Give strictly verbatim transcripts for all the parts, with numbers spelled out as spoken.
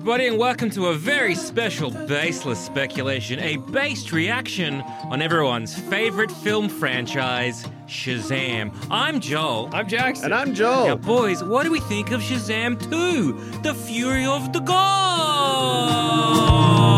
everybody, and welcome to a very special Baseless Speculation, a based reaction on everyone's favorite film franchise, Shazam. I'm Joel. I'm Jackson. And I'm Joel. Now, boys, what do we think of Shazam two? The Fury of the Gods!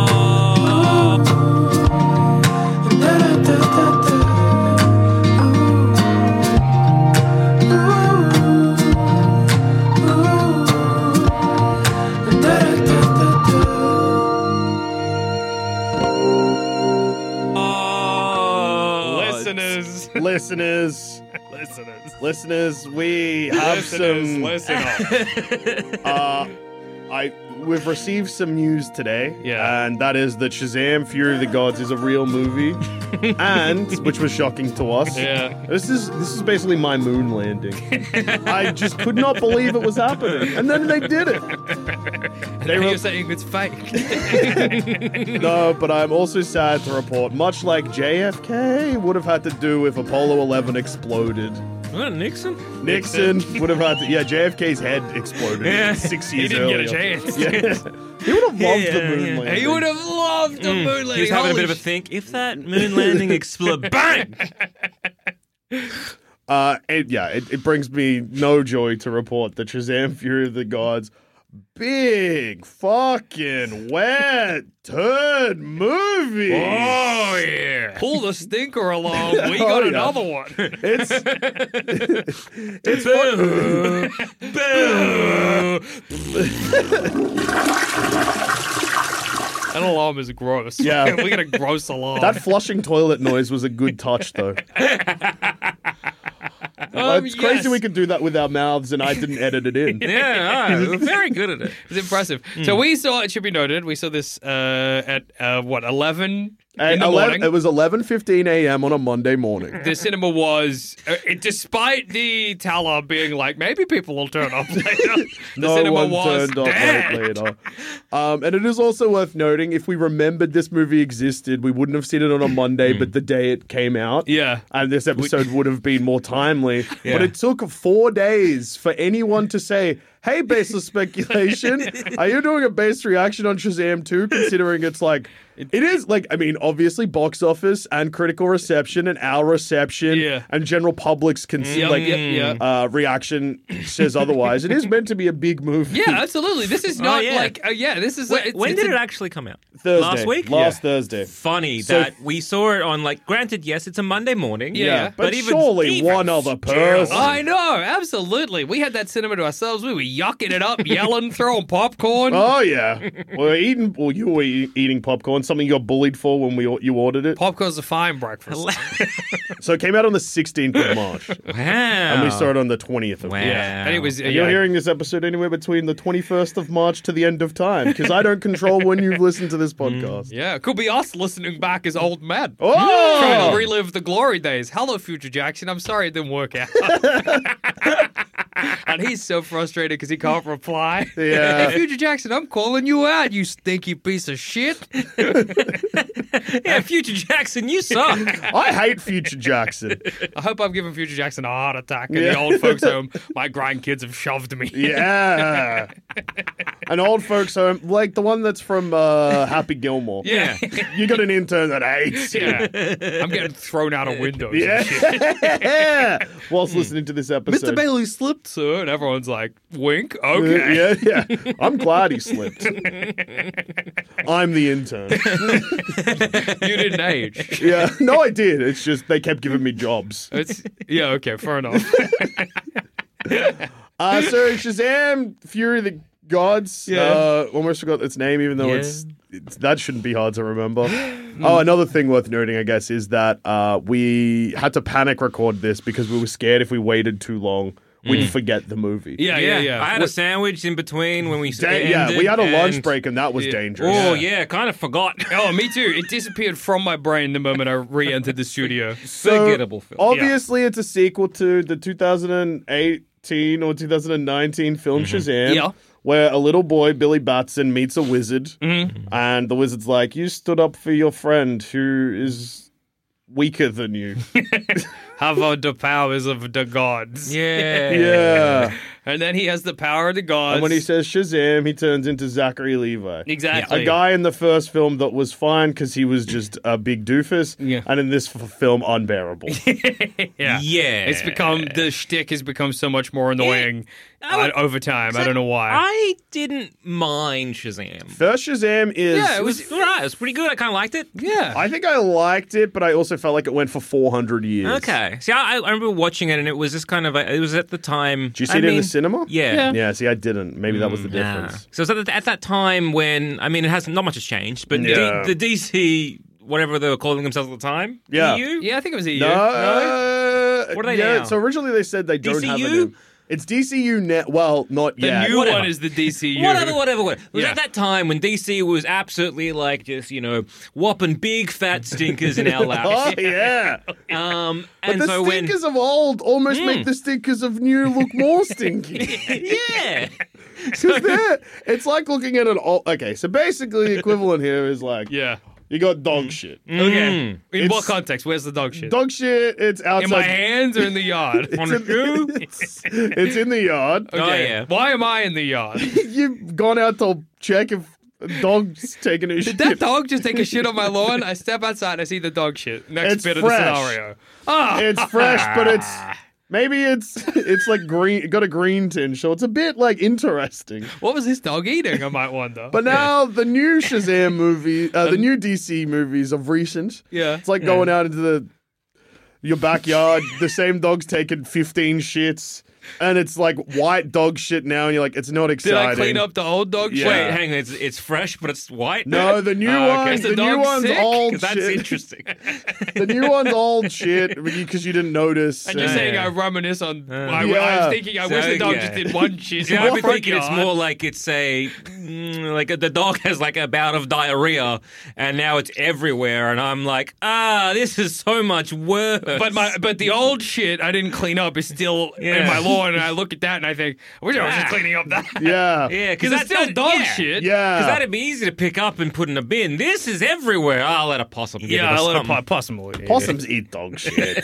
Listeners. Listeners. Listeners. Listeners, we have Listeners, some... listen up. Uh, I, we've received some news today. Yeah. And that is that Shazam! Fury of the Gods is a real movie. And, which was shocking to us, Yeah. this is this is basically my moon landing. I just could not believe it was happening. And then they did it. And They now were- you're saying it's fake. No, but I'm also sad to report, much like J F K would have had to do if Apollo eleven exploded. What, Nixon? Nixon would have had to, yeah, J F K's head exploded Yeah. six He years didn't earlier. get a chance. Yeah. He would have loved Yeah, the moon yeah. landing. He would have loved the moon He landing. was having a Holy bit of a sh- think. If that moon landing explodes, bang! Uh, it, yeah, it, it brings me no joy to report that Shazam! Fury of the Gods, big fucking wet turd movie. Oh, yeah. Pull the stinker along. We Oh, got yeah. another one. It's it's fun. That alarm is gross. Yeah. We got a gross alarm. That flushing toilet noise was a good touch, though. Um, it's crazy yes. we could do that with our mouths, and I didn't edit it in. Yeah, oh, we're very good at it. It's impressive. So we saw, it should be noted, we saw this uh, at, uh, what, eleven At in the eleven morning? It was eleven fifteen a.m. on a Monday morning. The cinema was, uh, it, despite the teller being like, maybe people will turn up later, the No cinema one was turned up dead. late later. Um, and it is also worth noting, if we remembered this movie existed, we wouldn't have seen it on a Monday, but the day it came out. Yeah. And this episode would have been more timely. Yeah. But it took four days for anyone to say, hey, Baseless Speculation, are you doing a base reaction on Shazam two, considering it's like, it is, like, I mean, obviously box office and critical reception and our reception Yeah. and general public's cons- Yeah, like, yeah, yeah. Uh, reaction says otherwise. It is meant to be a big movie. Yeah, absolutely. This is not yeah. like, uh, yeah, this is When, it's, when it's did a- it actually come out? Thursday. Last week? Last Yeah. Thursday. Funny So- that we saw it on, like, granted, yes, it's a Monday morning. Yeah, yeah. But, even- surely even one other still. person. I know, absolutely. We had that cinema to ourselves. We were yucking it up, yelling, throwing popcorn. Oh yeah, we're eating. Well, you were eat- eating popcorn. Something you got bullied for when we you ordered it. Popcorn's a fine breakfast. So it came out on the sixteenth of March, Wow. and we saw it on the twentieth of Wow. March. Yeah, and it was. And yeah. you're hearing this episode anywhere between the twenty-first of March to the end of time, because I don't control when you listen to this podcast. Yeah, it could be us listening back as old men. Oh! Trying to relive the glory days. Hello, Future Jackson. I'm sorry it didn't work out. And he's so frustrated because he can't reply. Yeah. Hey, Future Jackson, I'm calling you out, you stinky piece of shit. Yeah, Future Jackson, you suck. I hate Future Jackson. I hope I'm giving Future Jackson a heart attack in Yeah. the old folks' home. My grandkids have shoved me. Yeah, an old folks home like the one that's from uh, Happy Gilmore. Yeah. You got an intern that hates you. Yeah. I'm getting thrown out of windows. Yeah. And shit. Whilst listening to this episode. Mister Bailey slipped, sir. And everyone's like, wink? Okay. Yeah, yeah. I'm glad he slipped. I'm the intern. You didn't age. Yeah. No, I did. It's just they kept giving me jobs. It's yeah, okay, fair enough. Uh, so Shazam! Fury of the Gods. Yeah. Uh, almost forgot its name, even though Yeah. it's, it's that shouldn't be hard to remember. Oh, another thing worth noting, I guess, is that uh, we had to panic record this because we were scared if we waited too long, we'd forget the movie. Yeah, yeah, yeah. I had a sandwich in between when we Da- ended, yeah, we had a lunch and- break, and that was Yeah. dangerous. Oh, yeah, kind of forgot. Oh, me too. It disappeared from my brain the moment I re-entered the studio. So, Forgettable film. Obviously, it's a sequel to the two thousand eighteen or two thousand nineteen film Shazam. Yeah. Where a little boy, Billy Batson, meets a wizard. Mm-hmm. And the wizard's like, you stood up for your friend who is weaker than you. have uh, the powers of the gods. Yeah. Yeah. And then he has the power of the gods. And when he says Shazam, he turns into Zachary Levi. exactly. A guy in the first film that was fine because he was just a big doofus, Yeah. and in this f- film, unbearable. yeah. Yeah. It's become, the shtick has become so much more annoying I would- uh, over time. I don't know why. I didn't mind Shazam. First Shazam is. Yeah, It was alright. It was pretty good. I kind of liked it. yeah. I think I liked it, but I also felt like it went for four hundred years. Okay. See, I, I remember watching it, and it was just kind of. A, it was at the time. Did you see I it in mean, the cinema? Yeah. Yeah. Yeah, see, I didn't. Maybe that was the Nah. difference. So it was at, the, at that time when I mean, it has not much has changed, but Yeah. D, the D C, whatever they were calling themselves at the time, Yeah. E U? yeah, I think it was a No. year. uh, What are they yeah, now? So originally they said they don't have a D C U? name. It's D C U net. Well, not The yet. new Whatever. one is the D C U. Whatever, whatever, whatever. It was Yeah. at that time when D C was absolutely like just, you know, whopping big fat stinkers in our Oh laps. yeah. Um, But and the so when. stinkers of old almost Mm. make the stinkers of new look more stinky. Yeah. Because they're, it's like looking at an old. Okay, so basically the equivalent here is like, Yeah. you got dog shit. Okay. Mm. In It's- what context? Where's the dog shit? Dog shit, it's outside. in my hands or in the yard? On a shoe? It's, it's in the yard. Oh, yeah. Why am I in the yard? You've gone out to check if a dog's taking a Did shit. that dog just take a shit on my lawn? I step outside, I see the dog shit. Next It's bit fresh. of the scenario. Ah, It's fresh, but it's maybe it's it's like green. It got a green tinge, so it's a bit like interesting. what was this dog eating? I might wonder. But now the new Shazam movie, uh, the new D C movies of recent, Yeah. it's like going out into the your backyard. The same dog's taken fifteen shits, and it's like white dog shit now, and you're like, it's not Did exciting. I clean up the old dog Yeah. shit? Wait, hang on. It's, it's fresh, but it's white? No, the new Oh, okay. one, Is the, the new dog one's sick? old 'Cause that's shit. interesting. The new one's old shit because you didn't notice. I'm just and- saying Yeah. I reminisce on. I, I Yeah. was thinking I wish So, the dog yeah. just did one shit. See, in I've my been front thinking it's yard. more like it's a mm, like the dog has like a bout of diarrhea, and now it's everywhere, and I'm like, ah, this is so much worse. But my but the old shit I didn't clean up is still in Yeah. my lawn, and I look at that and I think, I wish I was just Ah. cleaning up that. Yeah. yeah, Because it's still dog yeah. shit. Yeah. Because that'd be easy to pick up and put in a bin. This is everywhere. I'll let a possum get Yeah, it or I let a something. po- possum eat it. Possums eat dog shit.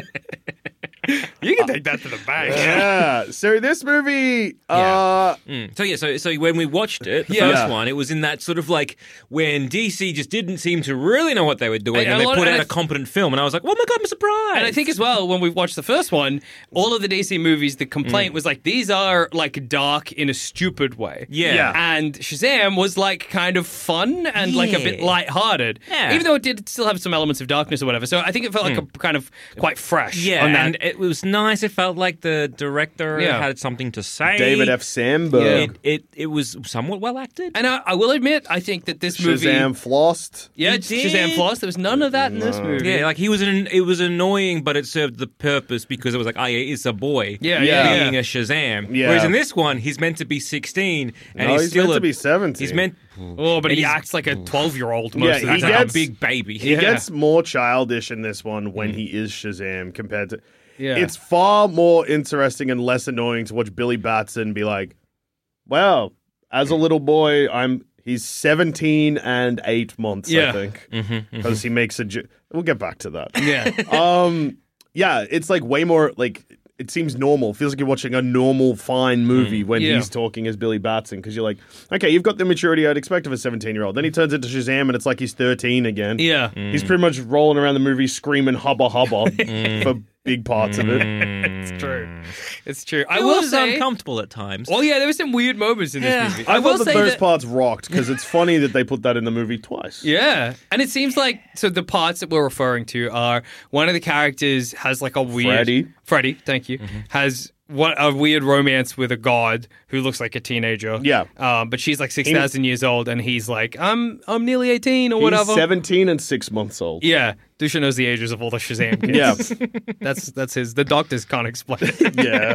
You can take that to the bank. Yeah. So this movie, uh, Mm. So yeah, so so when we watched it, the Yeah. first Yeah. one, it was in that sort of like when D C just didn't seem to really know what they were doing, And and, a they lot- put and out I a competent film, and I was like, oh my god, I'm surprised. And I think as well, when we watched the first one, all of the D C movies, the Mm. complaint was like, these are like dark in a stupid way. yeah. Yeah. And Shazam was like kind of fun and like a bit Yeah. lighthearted. Yeah. Even though it did still have some elements of darkness or whatever. So I think it felt like a kind of quite fresh. Hmm. Yeah, on that. and it was nice. It felt like the director Yeah. had something to say. David F. Sandberg. Yeah. It, it it was somewhat well acted. And I, I will admit, I think that this movie. Shazam flossed. Yeah, He Shazam did. Floss. There was none of that in this movie. Yeah, like he was an. It was annoying, but it served the purpose because it was like, oh, yeah, it's a boy. Yeah, yeah, being yeah. a Shazam. Yeah. Whereas in this one, he's meant to be sixteen, and No, he's, he's still meant a, to be seventeen. He's meant. Oh, but And he he's- acts like a twelve-year-old most Yeah, of the He's he time. like gets- a big baby. He Yeah. gets more childish in this one when he is Shazam compared to. Yeah. It's far more interesting and less annoying to watch Billy Batson be like, well, as a little boy, I'm. He's seventeen and eight months, Yeah. I think, Mm-hmm, because he makes a. Ju- we'll get back to that. Yeah. um, yeah, it's like way more like it seems normal. It feels like you're watching a normal, fine movie when Yeah. he's talking as Billy Batson because you're like, okay, you've got the maturity I'd expect of a seventeen-year-old. Then he turns into Shazam and it's like he's thirteen again. Yeah. He's pretty much rolling around the movie screaming hubba hubba for big parts of it. It's true. It's true. I It will was say. uncomfortable at times. Oh yeah, there were some weird moments in this Yeah. movie. I, I will thought that say those that. parts rocked because it's funny that they put that in the movie twice. Yeah, and it seems like so the parts that we're referring to are one of the characters has like a weird Freddy. Freddy, thank you, has what a weird romance with a god who looks like a teenager. Yeah. um, but she's like six thousand years old, and he's like, I'm I'm nearly eighteen or whatever. He's seventeen and six months old. Yeah, Dusha knows the ages of all the Shazam kids. Yeah. that's that's his. The doctors can't explain it.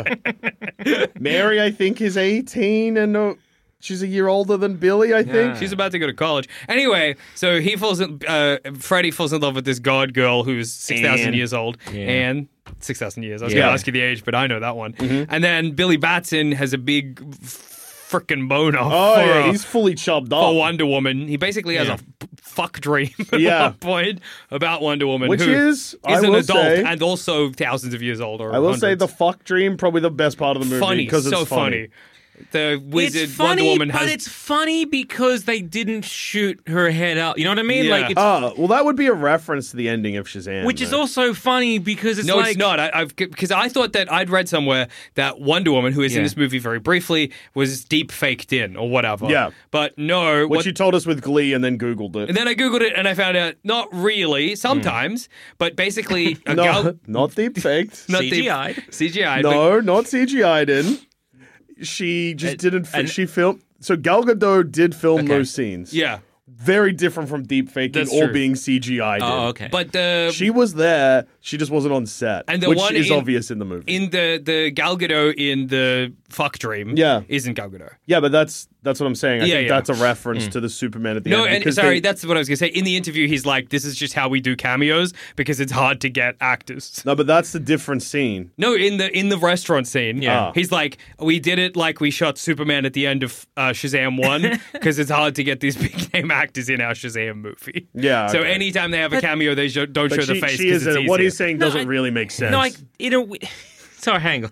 Yeah. Mary, I think, is eighteen and uh, she's a year older than Billy, I think. She's about to go to college. Anyway, so he falls in, uh, Freddy falls in love with this god girl who's six thousand Anne. years old. Yeah. And six thousand years. I was Yeah. going to ask you the age, but I know that one. And then Billy Batson has a big f- freaking boner Oh, for, yeah, uh, he's fully chubbed for up. Wonder Woman. He basically has Yeah. a f- fuck dream at Yeah. one point about Wonder Woman, Which who is, I an will adult say- and also thousands of years old. Or I will say hundreds. the fuck dream, probably the best part of the movie. funny, because so it's funny. funny. The wizard it's funny, Wonder Woman but has. it's funny because they didn't shoot her head out. You know what I mean? Yeah. Like, it's, Oh, well, that would be a reference to the ending of Shazam. which is though. also funny because it's no, like it's not. I, I've because I thought that I'd read somewhere that Wonder Woman, who is in Yeah. this movie very briefly, was deep faked in or whatever. Yeah. but no. Which what- you told us with Glee and then Googled it. and then I googled it and I found out not really. Sometimes, but basically, a no, gal- not deep faked. not C G I'd. deep- C G I. No, not C G I'd in. She just And- didn't. Fi- and- she filmed. So Gal Gadot did film Okay. those scenes. Yeah, Very different from deep faking That's or true. being C G I'd in. Oh, okay. but the She was there. She just wasn't on set, And the which one is in- obvious in the movie. in the the Gal Gadot in the fuck dream, Yeah. isn't Gal Gadot. yeah, but that's that's what I'm saying. I Yeah, think yeah. that's a reference to the Superman at the No, end. and because sorry, they- that's what I was gonna say. In the interview, he's like, "This is just how we do cameos because it's hard to get actors." no, but that's the different scene. No, in the in the restaurant scene, Yeah. he's like, "We did it like we shot Superman at the end of uh, Shazam one because it's hard to get these big name actors in our Shazam movie." Yeah, So okay. anytime they have a cameo, they sho- don't But show she, the face. she 'cause is it's in it. What easier. he's saying No, doesn't I- really make sense. no, like you know. Sorry, hang on.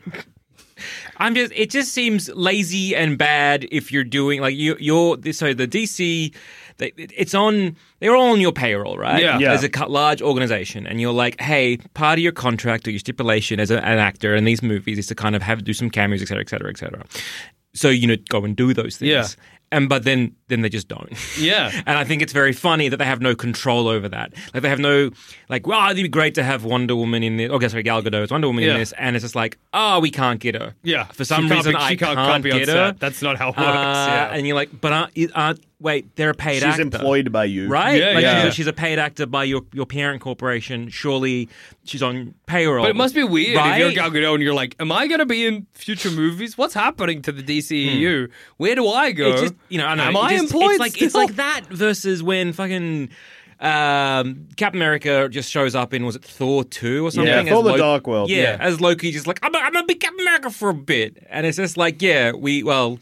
I'm just. It just seems lazy and bad if you're doing like you. You're so the D C. They, it's on. They're all on your payroll, right? Yeah. Yeah. As a co- large organization, and you're like, hey, part of your contract or your stipulation as a, an actor in these movies is to kind of have do some cameos, et cetera, et cetera, et cetera. So you know, go and do those things. Yeah. And but then then they just don't. Yeah. And I think it's very funny that they have no control over that. Like they have no like, well, it'd be great to have Wonder Woman in this. Okay, sorry, Gal Gadot is Wonder Woman Yeah. in this, and it's just like, oh, we can't get her. Yeah, For some She can't reason, be- I she can't, can't, can't be on get set. her. That's not how it works. Uh, yeah. And you're like, but aren't, aren't wait, they're a paid she's actor. employed by you, Right? Yeah, like yeah. She's, she's a paid actor by your, your parent corporation. Surely she's on payroll. But it must be weird right? if you're Gal Gadot and you're like, am I going to be in future movies? What's happening to the D C E U? Where do I go? It's just, you know, I know. Am it I just- employed It's like it's still? like that versus when fucking um, Captain America just shows up in was it Thor two or something? Yeah, as Thor: The Lo- Dark World. Yeah, Yeah. as Loki, just like I'm, a, I'm gonna be Captain America for a bit, and it's just like yeah, we well.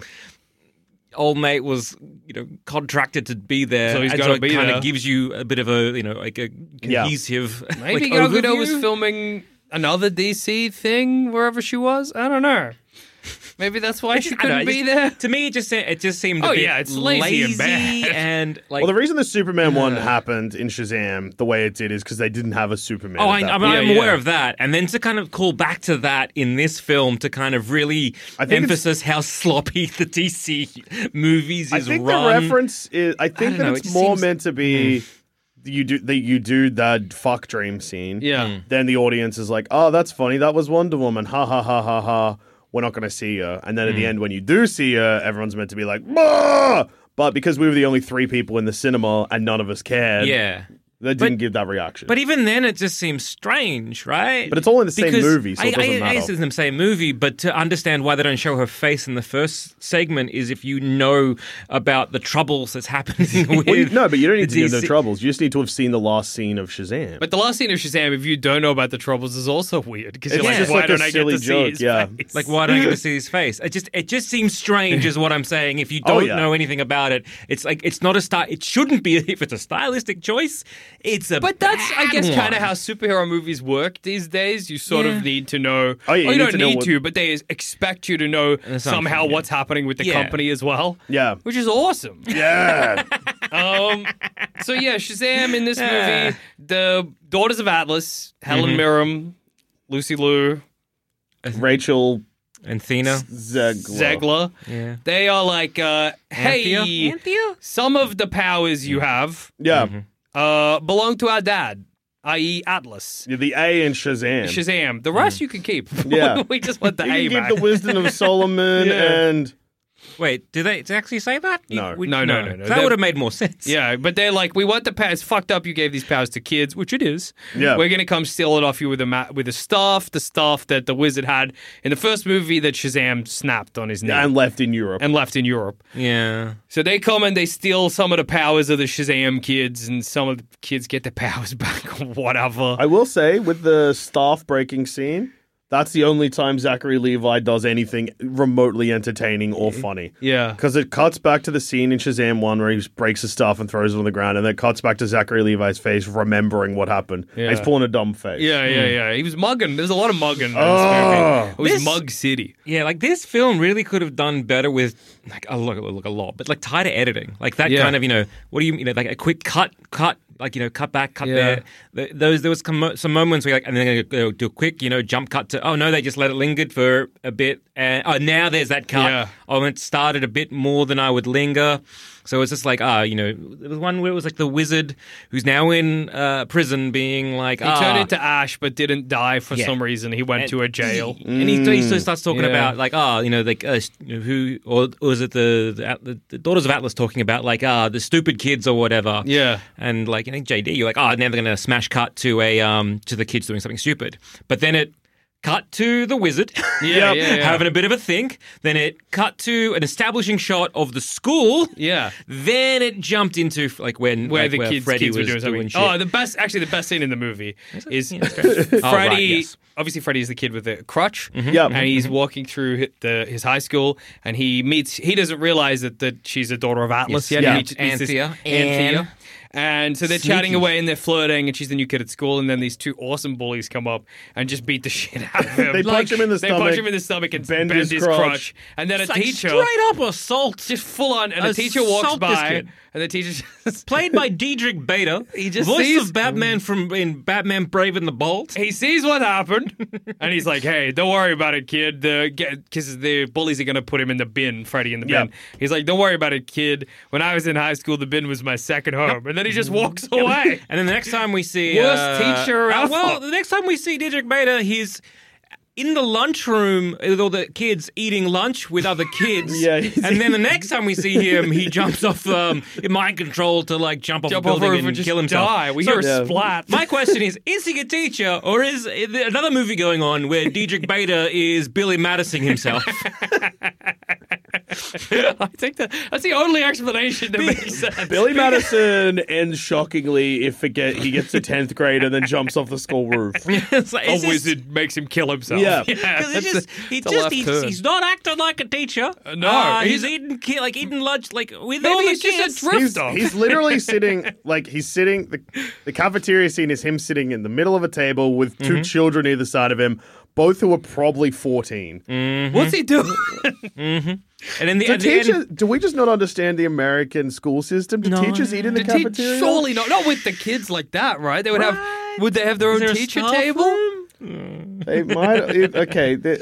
Old mate was, you know, contracted to be there, So he's and gotta so it be kind there. of gives you a bit of a, you know, like a Yeah. cohesive. Maybe like, Gal Gadot was overview. filming another D C thing wherever she was. I don't know. Maybe that's why she I don't know, couldn't it be just- there. To me, it just se- it just seemed. A Oh, bit yeah, it's lazy and bad. and like. Well, the reason the Superman one happened in Shazam the way it did is because they didn't have a Superman. Oh, at I, that I'm, point. I'm Yeah, aware yeah. of that. And then to kind of call back to that in this film to kind of really I think emphasis how sloppy the D C movies I is think run. the reference is. I think don't that know, it's it just more seems- meant to be. You do that. You do that fuck dream scene. Yeah. Then the audience is like, "Oh, that's funny. That was Wonder Woman. Ha ha ha ha ha. We're not going to see her." And then at the end, when you do see her, everyone's meant to be like, "Bah!" But because we were the only three people in the cinema and none of us cared, Yeah. they didn't give that reaction. But even then, it just seems strange, right? But it's all in the same Because movie, so it I, doesn't I, I matter. guess it's in the same movie, but to understand why they don't show her face in the first segment is if you know about the troubles that's happening with. Well, you- no, but you don't need the to know the D C troubles. You just need to have seen the last scene of Shazam. But the last scene of Shazam, if you don't know about the troubles, is also weird because you're It's like, just why like a don't I get silly to see joke, his yeah. face? Like, why don't I get to see his face? It just, it just seems strange, is what I'm saying. If you don't Oh, yeah. know anything about it, it's like it's not a style. It shouldn't be. If it's a stylistic choice, it's a. But that's, I bad guess, kind of one. how superhero movies work these days. You sort Yeah. of need to know. Oh, yeah, you well, you, need don't to know need what- to, but they expect you to know assumption, somehow yeah. what's happening with the Yeah. company as well. yeah. Which is awesome. Yeah. um, so yeah, Shazam in this Yeah. movie, the Daughters of Atlas, Helen Mhm. Mirren, Lucy Liu, Rachel and Thena. Zegler. Zegler. Yeah. They are like, uh, hey, Anthea? Anthea? some of the powers you have Yeah. uh, belong to our dad, that is. Atlas. Yeah, the A in Shazam. Shazam. The rest you can keep. Yeah. we just want the you A can back. keep the wisdom of Solomon Yeah. and Wait, did they, did they actually say that? No. We- No, no, no, no. That They're- would have made more sense. Yeah, but they're like, we want the powers. It's fucked up. You gave these powers to kids, which it is. Yeah. we're gonna come steal it off you with a ma- with a staff, the staff that the wizard had in the first movie that Shazam snapped on his knee and left in Europe. and left in Europe. Yeah. So they come and they steal some of the powers of the Shazam kids, and some of the kids get their powers back or whatever. I will say, with the staff breaking scene, That's the only time Zachary Levi does anything remotely entertaining or funny. Yeah. Because it cuts back to the scene in Shazam one where he breaks his stuff and throws it on the ground, and then it cuts back to Zachary Levi's face remembering what happened. Yeah. And he's pulling a dumb face. Yeah, yeah, yeah. He was mugging. There's a lot of mugging. in this Oh. movie. It was This- Mug City. Yeah, like this film really could have done better with like a look, look a lot, but like tighter editing, like that Yeah. kind of you know what do you you know like a quick cut, cut. Like, you know, cut back, cut Yeah. there. Th- Those there was com- some moments where, like, and then they go do a quick, you know, jump cut to. Oh no, they just let it linger for a bit, and oh now there's that cut. Yeah. Oh, it started a bit more than I would linger. So it's just like, ah, you know, there was one where it was like the wizard who's now in uh, prison, being like, He ah, turned into Ash, but didn't die for Yeah. some reason. He went and- to a jail. and he, he sort of starts talking Yeah. about like, ah, you know, like uh, who or, or was it the, the the the Daughters of Atlas talking about like, ah, the stupid kids or whatever. Yeah. And like, you know, J D, you're like, oh, now they're going to smash cut to a um to the kids doing something stupid, but then it cut to the wizard, Yeah, yeah, yeah. having a bit of a think. Then it cut to an establishing shot of the school. Yeah. Then it jumped into like when Where like, the where kids, Freddy kids were was doing something. shit. Oh, the best, actually, the best scene in the movie is Yeah, that's great. Oh, Freddy. right, yes. Obviously, Freddy is the kid with the crutch, Yep. and he's walking through hi- the his high school, and he meets. He doesn't realize that, that she's a daughter of Atlas Yes. yet. Yeah. He meets this Anthea. Anthea. Anne. And so they're Sneaky. chatting away and they're flirting, and she's the new kid at school. And then these two awesome bullies come up and just beat the shit out of him. They punch him in the They stomach, punch him in the stomach and bend bend, his his, crotch. crotch. And then It's a like teacher, straight up assault. just full on, and a teacher walks Assault this by, kid. and the teacher just Played by Diedrich Bader, He just voice sees- of Batman from in Batman Brave and the Bold. he sees what happened, and he's like, "Hey, don't worry about it, kid. The because the bullies are gonna put him in the bin, Freddy in the bin." Yeah. He's like, "Don't worry about it, kid. When I was in high school, the bin was my second home." And then he just walks away. And then the next time we see Worst uh, teacher uh, ever. well, the next time we see Diedrich Bader, he's in the lunchroom with all the kids eating lunch with other kids. Yeah, he's- and then the next time we see him, he jumps off um, mind control to like jump off Jump a off a building roof and, and just kill himself. die. We So- hear a Yeah. splat. My question is: is he a teacher, or is there another movie going on where Diedrich Bader is Billy Madison himself? I think that that's the only explanation that makes sense. Billy Madison ends shockingly if it get, he gets to tenth grade and then jumps off the school roof. It's like, A it's just- wizard makes him kill himself. Yeah. Because that's it's just, a- he it's a just left he's, turn. he's not acting like a teacher. Uh, no, Uh, he's, he's- eating ki- like eating lunch like with Maybe all the he's just a kids. drifter. He's, Dog. he's literally sitting, like, he's sitting, the, the cafeteria scene is him sitting in the middle of a table with two Mm-hmm. children either side of him, both who are probably fourteen. What's he doing? And then the, Do, at the end- teachers, do we just not understand the American school system? Do No. teachers eat in the The te- cafeteria? surely not. Not with the kids like that, right? They would Right. have. Would they have their Is own there a teacher staff table? room? They might. It, okay. They,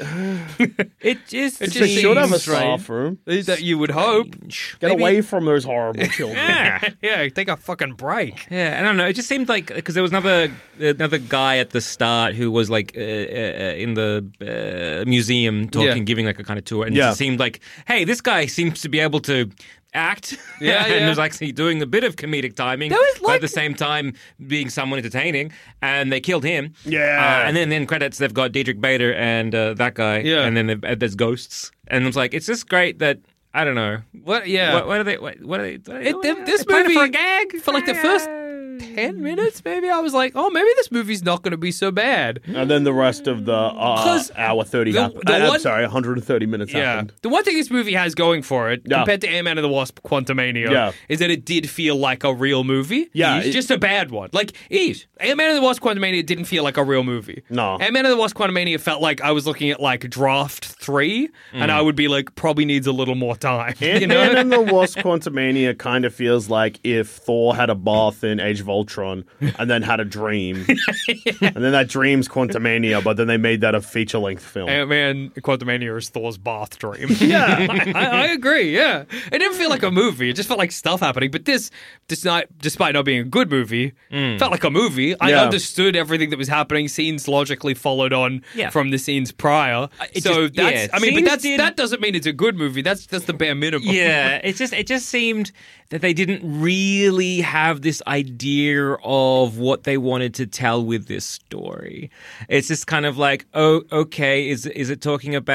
It just It they just should have a seems right. staff room. That you would hope. Get Maybe- away from those horrible children. Yeah. Yeah, take a fucking break. Yeah, I don't know. It just seemed like because there was another another guy at the start who was like uh, uh, in the uh, museum talking, Yeah. giving like a kind of tour, and Yeah. it seemed like, hey, this guy seems to be able to act, Yeah, and yeah. was actually doing a bit of comedic timing, That was but at like- the same time being someone entertaining, and they killed him. Yeah. uh, and then then credits they've got Diedrich Bader and uh, that guy, Yeah. and then they've- uh, there's ghosts, and it's like it's just great that. I don't know. What? Yeah. What, what are they? What, what are they? What are they It- doing? this They're playing it movie- for a gag for like the first ten minutes, maybe I was like, oh, maybe this movie's not going to be so bad. And then the rest of the uh, 'Cause hour thirty the- happened. the Uh, I'm one- sorry, one hundred thirty minutes Yeah. happened. The one thing this movie has going for it, Yeah. compared to Ant-Man and the Wasp Quantumania, Yeah. is that it did feel like a real movie. Yeah, It's it- just a bad one. Like, it, Ant-Man and the Wasp Quantumania didn't feel like a real movie. No. Ant-Man and the Wasp Quantumania felt like I was looking at, like, draft three, and I would be like, probably needs a little more time. You Ant-Man know? and the Wasp Quantumania kind of feels like if Thor had a bath in Age of Ultron and then had a dream. And then that dream's Quantumania, but then they made that a feature-length film. Ant-Man Quantumania is Thor's bath dream. Yeah. I, I agree, yeah. It didn't feel like a movie. It just felt like stuff happening. But this, despite, despite not being a good movie, felt like a movie. I Yeah. understood everything that was happening. Scenes logically followed on Yeah. from the scenes prior. it so just- that's, yeah, I mean, but scenes that's, did- that doesn't mean it's a good movie. That's that's the bare minimum. Yeah, it just it just seemed that they didn't really have this idea of what they wanted to tell with this story. It's just kind of like, oh, okay, is is it talking about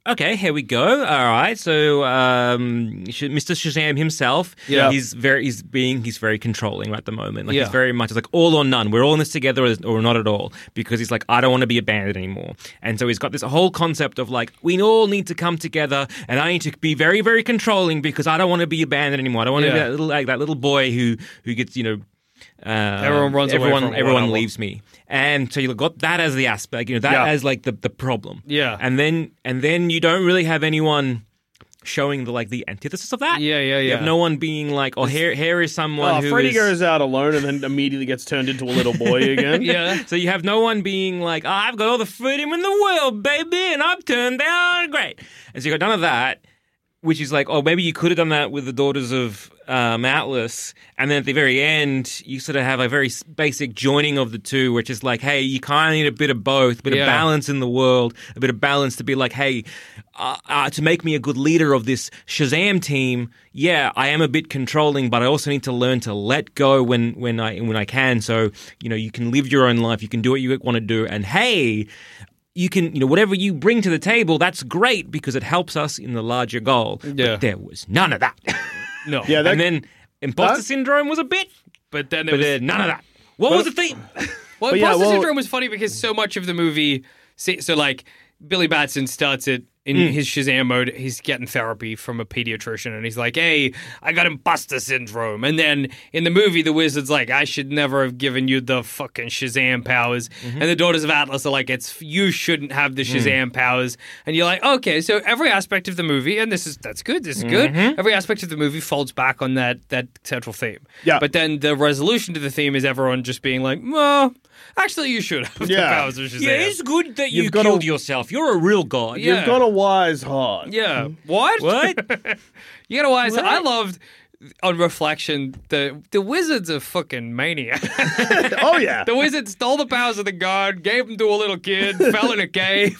okay, here we go. All right, so um, Sh- Mister Shazam himself, Yeah. he's very, he's being, he's very controlling at the moment. Like Yeah. he's very much like all or none. We're all in this together, or, or not at all. Because he's like, I don't want to be abandoned anymore. And so he's got this whole concept of like, we all need to come together, and I need to be very, very controlling because I don't want to be abandoned anymore. I don't want to Yeah. be that little, like that little boy who who gets, you know. Uh, Everyone runs away everyone, from him, everyone whatever. leaves me, and so you got that as the aspect, you know, that Yeah. as like the, the problem, Yeah. and then and then you don't really have anyone showing the like the antithesis of that. Yeah, yeah, You yeah. have no one being like, oh, here here is someone Oh, who Freddy is- goes out alone and then immediately gets turned into a little boy again. Yeah. So you have no one being like, oh, I've got all the freedom in the world, baby, and I've turned out great. And so you got none of that, which is like, oh, maybe you could have done that with the Daughters of um, Atlas, and then at the very end, you sort of have a very s- basic joining of the two, which is like, hey, you kind of need a bit of both, a bit Yeah. of balance in the world, a bit of balance to be like, hey, uh, uh, to make me a good leader of this Shazam team, yeah, I am a bit controlling, but I also need to learn to let go when when I when I can. So you know, you can live your own life, you can do what you want to do, and hey. You can, you know, whatever you bring to the table, that's great because it helps us in the larger goal. Yeah. But there was none of that. No. Yeah, that, and then imposter that- syndrome was a bit, But then it but was uh, none of that. What was the theme? Well, But yeah, imposter well- syndrome was funny because so much of the movie, see, so like Billy Batson starts it in Mm. his Shazam mode. He's getting therapy from a pediatrician, and he's like, "Hey, I got imposter syndrome." And then in the movie, the wizard's like, "I should never have given you the fucking Shazam powers." Mm-hmm. And the Daughters of Atlas are like, "It's you shouldn't have the Mm. Shazam powers." And you're like, "Okay, so every aspect of the movie, and this is that's good. This is good. Mm-hmm. Every aspect of the movie folds back on that that central theme." Yeah. But then the resolution to the theme is everyone just being like, "Well, actually, you should have Yeah. the powers of Shazam." Yeah, it's good that you You've got killed a- yourself. You're a real god. Yeah. You've got a wise heart. Yeah. What? What? You know why? So I What? loved, on reflection, the the wizard's a fucking maniac. Oh, yeah. The wizard stole the powers of the god, gave them to a little kid, fell in a cave.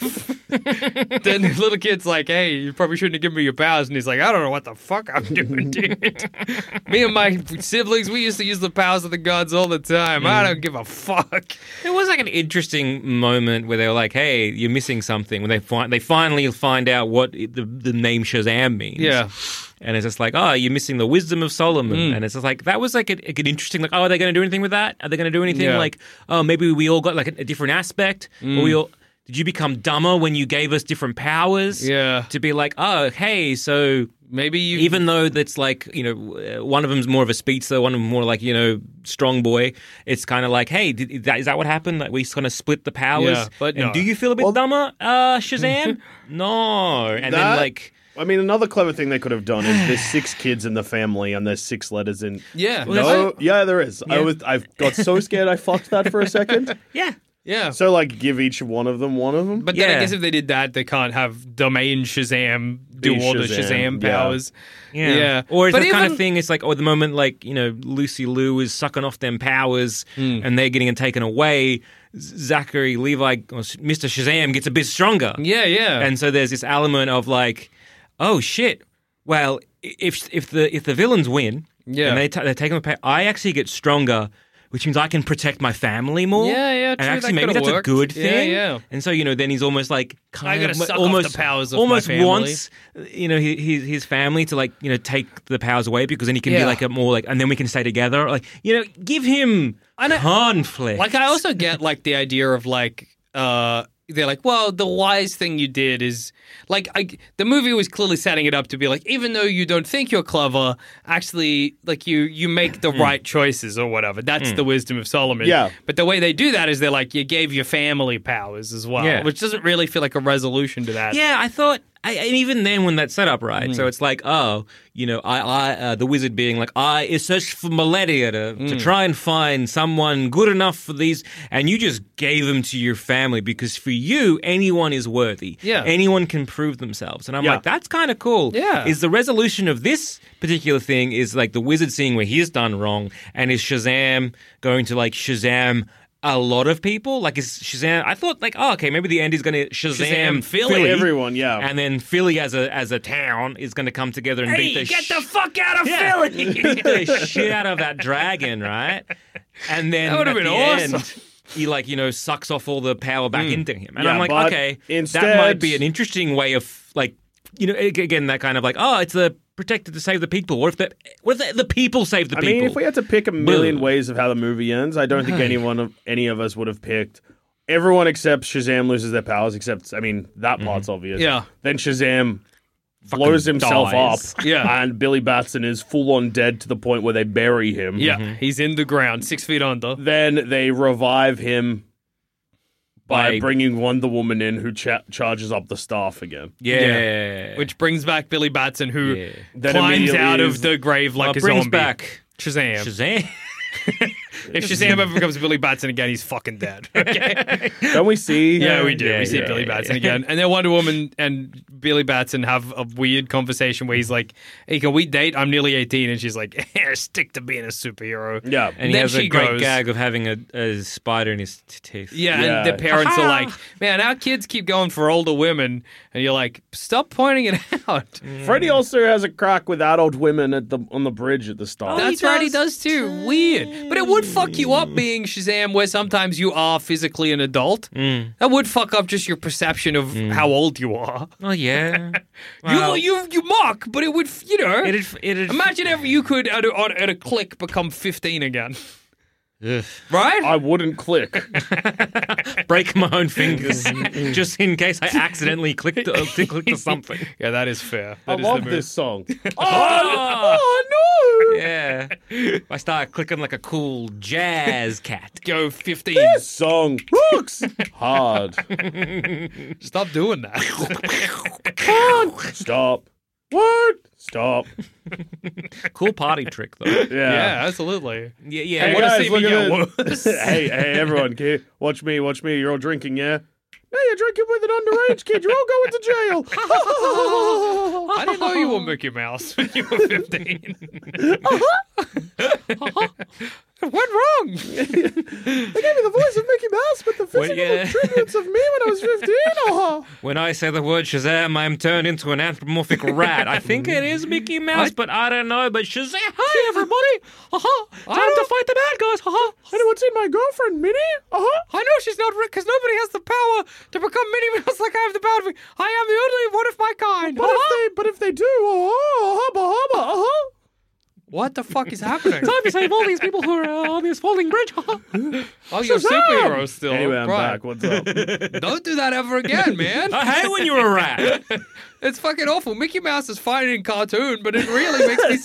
Then the little kid's like, "Hey, you probably shouldn't have given me your powers." And he's like, "I don't know what the fuck I'm doing, dude. Me and my siblings, we used to use the powers of the gods all the time. I don't give a fuck." It was like an interesting moment where they were like, "Hey, you're missing something." When they find they finally find out what it, the the name Shazam means. Yeah. And it's just like, oh, you're missing the wisdom of Solomon. Mm. And it's just like, that was like an, like an interesting, like, oh, are they going to do anything with that? Are they going to do anything Yeah. like, oh, maybe we all got like a, a different aspect? Mm. Or we all, did you become dumber when you gave us different powers? Yeah. To be like, oh, hey, so Maybe you. even though that's like, you know, uh, one of them's more of a speedster, one of them more like, you know, strong boy, it's kind of like, hey, did, is, that, is that what happened? Like we kind of split the powers? Yeah, but and no. do you feel a bit dumber, uh, Shazam? No. And then That- like... I mean, another clever thing they could have done is there's six kids in the family and there's six letters in. Yeah. No, yeah, there is. I Yeah. was, I got so scared I fucked that for a second. Yeah. Yeah. So, like, give each one of them one of them. But then I Yeah. guess if they did that, they can't have domain Shazam do Be all the Shazam, Shazam yeah. powers. Yeah. Yeah. Or it's But the kind even- of thing, it's like, or the moment, like, you know, Lucy Liu is sucking off them powers Hmm. and they're getting it taken away. Zachary Levi, or Mister Shazam, gets a bit stronger. Yeah, yeah. And so there's this element of like, oh shit. Well, if if the if the villains win, Yeah. and they ta- they take them, I actually get stronger, which means I can protect my family more. Yeah, yeah, And true, actually, that maybe could've that's worked. a good Yeah, thing. yeah. And so you know, then he's almost like kind gotta of suck off almost the powers of my almost family. wants you know his his his family to like you know take the powers away because then he can be Yeah. like a more like, and then we can stay together. Like you know, give him I know- conflict. Like, I also get, like, the idea of, like, uh, they're like, well, the wise thing you did is, like, I, the movie was clearly setting it up to be like, even though you don't think you're clever, actually, like, you you make the right choices or whatever. That's the wisdom of Solomon. Yeah. But the way they do that is they're like, you gave your family powers as well, Yeah. which doesn't really feel like a resolution to that. Yeah, I thought, I, and even then when that's set up, right? Mm. So it's like, oh, you know, I, I, uh, the wizard being like, I searched for millennia to, to Mm. try and find someone good enough for these, and you just gave them to your family because for you, anyone is worthy. Yeah. anyone can prove themselves, and I'm Yeah. like, that's kind of cool. Yeah. is the resolution of this particular thing is like the wizard seeing where he's done wrong, and is Shazam going to like Shazam a lot of people? Like, is Shazam? I thought, like, oh, okay, maybe the end is going to Shazam, Shazam Philly. Everyone, yeah. and then Philly as a as a town is going to come together and beat the get sh- the fuck out of Yeah. Philly! beat the shit out of that dragon, right? And then That would've at been the awesome. end, he like you know sucks off all the power back into him, and Yeah, I'm like, but okay, that instead- might be an interesting way of like, you know, ag- again, that kind of like, oh, it's the protected to save the people. What if the what if the, the people save the I people? mean, if we had to pick a million Boo. ways of how the movie ends, I don't think Right. anyone of any of us would have picked. Everyone except Shazam loses their powers, except I mean that part's obvious. Yeah. Then Shazam blows himself dies. up. Yeah. And Billy Batson is full on dead to the point where they bury him. Yeah, he's in the ground, six feet under. Then they revive him by, By- bringing Wonder Woman in, who cha- charges up the staff again. yeah. Which brings back Billy Batson, who Yeah. Then climbs immediately out is- of the grave like Uh, a brings zombie. back Shazam. Shazam. If Shazam ever becomes Billy Batson again, he's fucking dead. Okay. Don't we see? Yeah, we do. Yeah, we see yeah, Billy yeah, Batson yeah. again. And then Wonder Woman and Billy Batson have a weird conversation where he's like, hey, can we date? I'm nearly eighteen. And she's like, eh, stick to being a superhero. Yeah. And he Then has a she great goes- gag of having a, a spider in his t- teeth. Yeah, Yeah. and the parents Ha-ha! are like, man, our kids keep going for older women. And you're like, stop pointing it out. Freddie also has a crack with adult women at the on the bridge at the start. That's he right, he does does too. Weird. But it would fuck you up being Shazam, where sometimes you are physically an adult. That would fuck up just your perception of how old you are. Oh, yeah. Well, you, you you mock, but it would, you know. it'd, it'd, Imagine if you could, at a, on- at a click, become fifteen again. Ugh. Right? I wouldn't click. break my own fingers just in case I accidentally clicked uh, clicked to something. Yeah, that is fair. I That is love the this song. Oh, Oh no! yeah. I start clicking like a cool jazz cat. Go fifteen. This song rocks hard. Stop doing that. Stop. What? Stop. Cool party trick though. Yeah. yeah, absolutely. Yeah, I yeah. wanna Guys, see look me at get this. worse. hey, hey, everyone, kid. Watch me, watch me. You're all drinking, yeah? No, you're drinking with an underage kid. You're all going to jail. I didn't know you were Mickey Mouse when you were fifteen. What went wrong? They gave me the voice of Mickey Mouse, but the physical yeah. attributes of me when I was fifteen. Oh. When I say the word Shazam, I'm turned into an anthropomorphic rat. I think it is Mickey Mouse, I- but I don't know. But Shazam! Hi, everybody! Uh-huh. Time to fight the bad guys! Uh-huh. Anyone seen my girlfriend, Minnie? Uh-huh. I know she's not because nobody has the power to become Minnie Mouse like I have the power to be. I am the only one of my kind. But if they, but if they do, oh, hubba hubba, uh-huh. What the fuck is happening? Time to save all these people who are uh, on this falling bridge. Oh, you're a Shazam! superhero still. Anyway, I'm Right. back. What's up? Don't do that ever again, man. I hate when you're a rat. It's fucking awful. Mickey Mouse is fine in cartoon, but it really makes me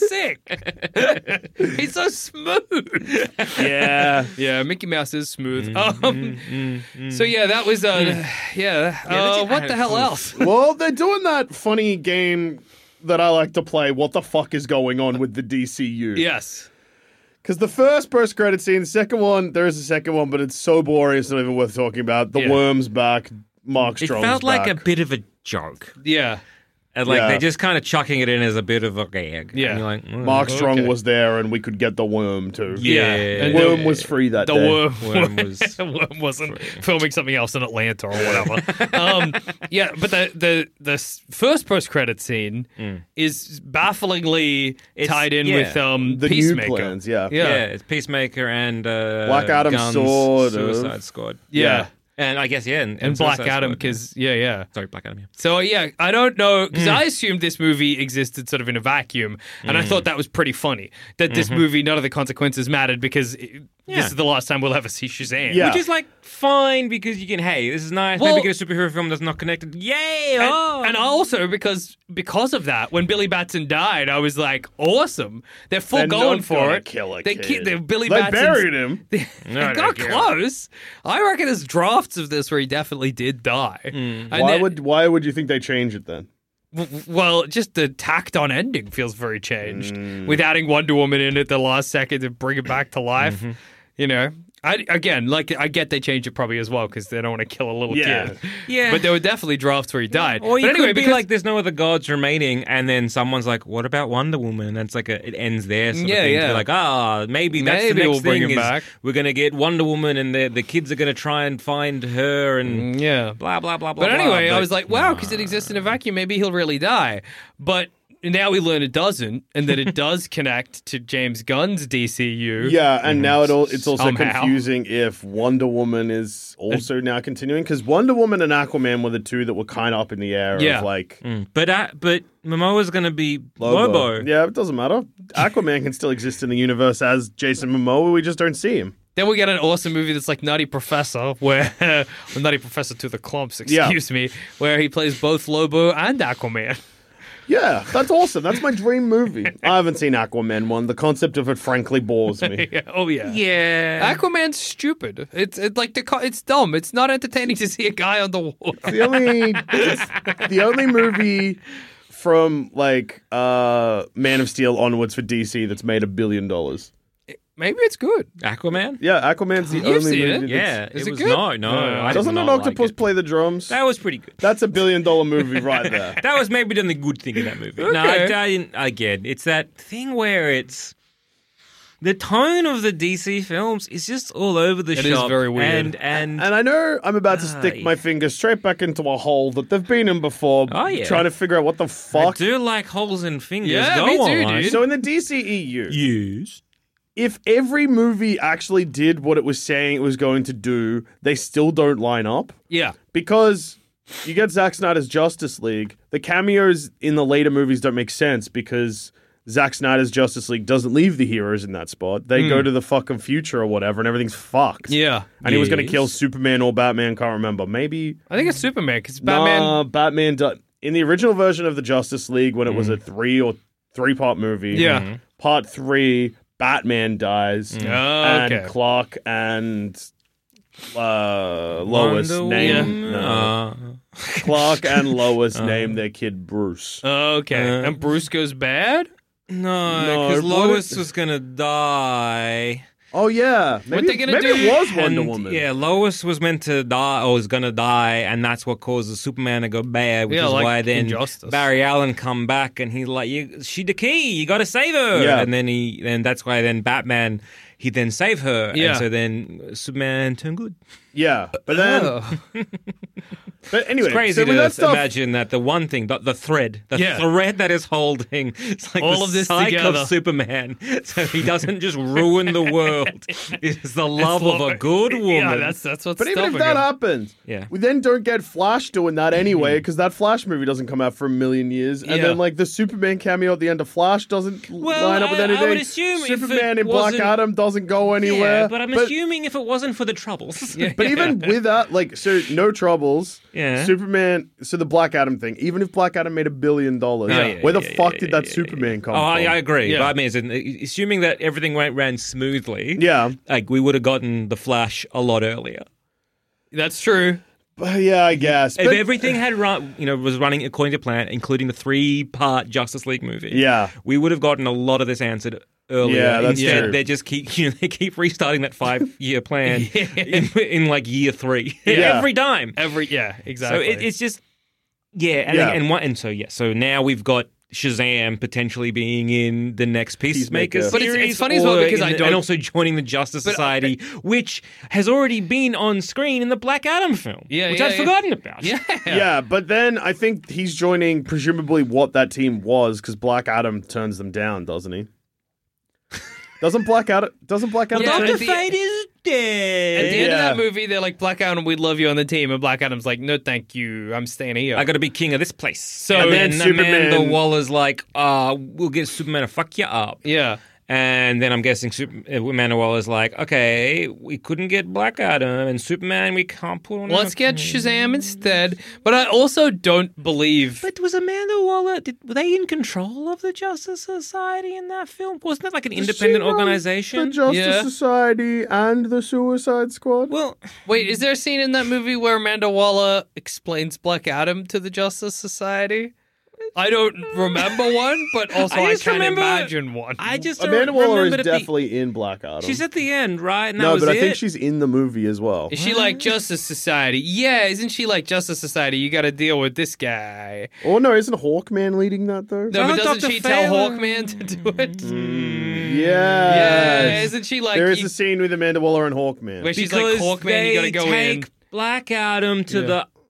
sick. He's so smooth. Yeah. Yeah, Mickey Mouse is smooth. Um, so yeah, that was uh, yeah. Uh, what the hell else? Well, they're doing that funny game that I like to play. What the fuck is going on with the D C U? Yes. Because the first post-credit scene, the second one, there is a second one, but it's so boring, it's not even worth talking about. The Yeah. Worm's back. Mark It Strong's felt like a back. bit of a joke. Yeah. And like Yeah. they're just kind of chucking it in as a bit of a gag. Yeah. And you're like, mm, Mark Strong Okay. was there, and we could get the Worm too. Yeah. And Worm the- was free that The day. worm, Worm was worm wasn't filming something else in Atlanta or whatever. um, yeah, but the the the s- first post credit scene is bafflingly It's- tied in yeah. with um, The new Peacemaker. plans, yeah. Yeah. yeah. It's Peacemaker and uh, Black Adam's Guns, sword of- Suicide Squad. Yeah. And I guess, yeah. And, And Black Suicide Adam, Squad, because, yeah, yeah. yeah. Sorry, Black Adam, yeah. So, yeah, I don't know, because I assumed this movie existed sort of in a vacuum, and I thought that was pretty funny, that this movie, none of the consequences mattered, because it, Yeah. this is the last time we'll ever see Shazam. Yeah. Which is like fine because you can, hey, this is nice. Well- Maybe get a superhero film that's not connected. Yay! And, oh. and also because because of that, when Billy Batson died, I was like, awesome. They're full They're going not for gonna it. kill a they kid. ki- they're Billy They Batson's- buried him. They No, got they close. I reckon there's drafts of this where he definitely did die. And Why then- would Why would you think they change it then? w- well, just the tacked on ending feels very changed. Mm. With adding Wonder Woman in at the last second to bring it back to life. Mm-hmm. You know? I, again, like I get they changed it probably as well because they don't want to kill a little Yeah. kid. Yeah. But there were definitely drafts where he died. Or you but anyway, could be because like, there's no other gods remaining, and then someone's like, "What about Wonder Woman?" And it's like a, it ends there. Sort Yeah, of thing. yeah. They're like, ah, maybe that's Maybe the next we'll bring thing him is back. we're gonna get Wonder Woman, and the the kids are gonna try and find her, and yeah. blah blah blah blah. But blah. anyway, I But was like, wow, because it exists in a vacuum, maybe he'll really die. But now we learn it doesn't, and that it does connect to James Gunn's D C U. Yeah, and now it all, it's also Somehow. confusing if Wonder Woman is also now continuing, because Wonder Woman and Aquaman were the two that were kind of up in the air Yeah. of like Mm. But uh, but Momoa's going to be Lobo. Yeah, it doesn't matter. Aquaman can still exist in the universe as Jason Momoa. We just don't see him. Then we get an awesome movie that's like Nutty Professor, where well, Nutty Professor to the Clumps, excuse Yeah. me, where he plays both Lobo and Aquaman. Yeah, that's awesome. That's my dream movie. I haven't seen Aquaman one. The concept of it frankly bores me. yeah. Oh yeah. Yeah. Aquaman's stupid. It's it's like the co- it's dumb. It's not entertaining to see a guy on the water. The only it's the only movie from like uh, Man of Steel onwards for D C that's made a billion dollars. Maybe it's good. Aquaman? Yeah, Aquaman's the You've only seen movie. it? Yeah. Is it it was good? no, no. I did Doesn't not an like octopus it. play the drums? That was pretty good. That's a billion dollar movie right there. That was maybe the only good thing in that movie. No, I, Okay. I didn't. Again, it's that thing where it's the tone of the D C films is just all over the It is shop. very weird. And and And I know I'm about to Ah, stick yeah. my finger straight back into a hole that they've been in before, Oh, yeah. trying to figure out what the I fuck. do like holes in fingers. Yeah, Go me too, on. dude. So in the D C E U, Yes. if every movie actually did what it was saying it was going to do, they still don't line up. Yeah. Because you get Zack Snyder's Justice League, the cameos in the later movies don't make sense because Zack Snyder's Justice League doesn't leave the heroes in that spot. They go to the fucking future or whatever, and everything fucked. Yeah. And he was going to Yes. kill Superman or Batman, can't remember. Maybe I think it's Superman because Batman. Nah, Batman di- in the original version of the Justice League when it was a three or three part movie. Yeah. Mhm. Part three, Batman dies, Oh, and okay. Clark and uh, Lois Wonder name Woman. no. Uh, Clark and Lois name their kid Bruce. Okay. Uh, and Bruce goes bad? no, No, because what Lois it- was gonna die. Oh yeah, maybe, they gonna maybe do? it was Wonder And, Woman. Yeah, Lois was meant to die or was gonna die, and that's what causes Superman to go bad, which Yeah, is like why then Injustice. Barry Allen come back and he's like, "You, she the key, you got to save her." Yeah. And then he, and that's why then Batman, he then save her, Yeah. and so then Superman turned good. Yeah, but then, Oh. but anyway, It's crazy so with to that stuff, imagine that the one thing, the, the thread, the Yeah. thread that is holding, it's like All the of this psyche together. of Superman, so he doesn't just ruin the world. It's the love of a good woman. Yeah, that's that's what's But even if stopping that him. happens, Yeah. we then don't get Flash doing that anyway because that Flash movie doesn't come out for a million years, and Yeah. then like the Superman cameo at the end of Flash doesn't l- Well, line up with I- I anything. would assume if it Superman in Black wasn't- Adam doesn't go anywhere. Yeah, but I'm assuming if it wasn't for the troubles. Yeah. But even with that, like, so no troubles. Yeah. Superman. So the Black Adam thing. Even if Black Adam made a billion dollars, Oh, yeah, where the yeah, fuck yeah, did yeah, that yeah, Superman come Oh, from? I, I agree. Yeah. But I mean, as in, assuming that everything went ran smoothly, Yeah, like we would have gotten the Flash a lot earlier. That's true. But yeah, I guess. If But, everything had run, you know, was running according to plan, including the three-part Justice League movie, yeah, we would have gotten a lot of this answered earlier. Yeah, that's Instead, true. they just keep, you know, they keep restarting that five-year plan in, in like year three Yeah. every time. Every yeah, So exactly. it, it's just, yeah, and Yeah. and what, and so yeah, so now we've got Shazam potentially being in the next Peacemaker, Peacemaker. But it's- series, it's funny as well or because in I the- don't- and also joining the Justice But I- Society, which has already been on screen in the Black Adam film, Yeah, which yeah, I'd yeah. forgotten about. yeah. yeah. But then I think he's joining presumably what that team was because Black Adam turns them down, doesn't he? Doesn't Black Adam? Doesn't Black Adam? Yeah, turn- but Doctor at the- Fate is dead. At the end of Yeah. that movie, they're like, Black Adam, we love you on the team. And Black Adam's like, no, thank you. I'm staying here. I got to be king of this place. So and then then Superman- Amanda Waller's like, uh, we'll get Superman to fuck you up. yeah. And then I'm guessing Super, uh, Amanda Waller's like, okay, we couldn't get Black Adam and Superman, we can't put on. Let's our get team. Shazam instead. But I also don't believe. But was Amanda Waller? Did, were they in control of the Justice Society in that film? Wasn't it like an Does independent she run organization? The Justice Yeah. Society and the Suicide Squad. well, Wait, is there a scene in that movie where Amanda Waller explains Black Adam to the Justice Society? I don't remember one, but also I I, just can't remember- imagine one. I just Amanda don't Waller is remember to be- definitely in Black Adam. She's at the end, right? And that no, was but I it? think she's in the movie as well. Is she like Justice Society? Yeah, isn't she like Justice Society? You got to deal with this guy. Oh no, isn't Hawkman leading that though? No, I but thought doesn't Doctor she tell Phelan- Hawkman to do it? Mm, Yeah, yes. isn't she like? there is you- a scene with Amanda Waller and Hawkman. Where she's because like, Hawkman, they you got to go take in. Black Adam to Yeah. the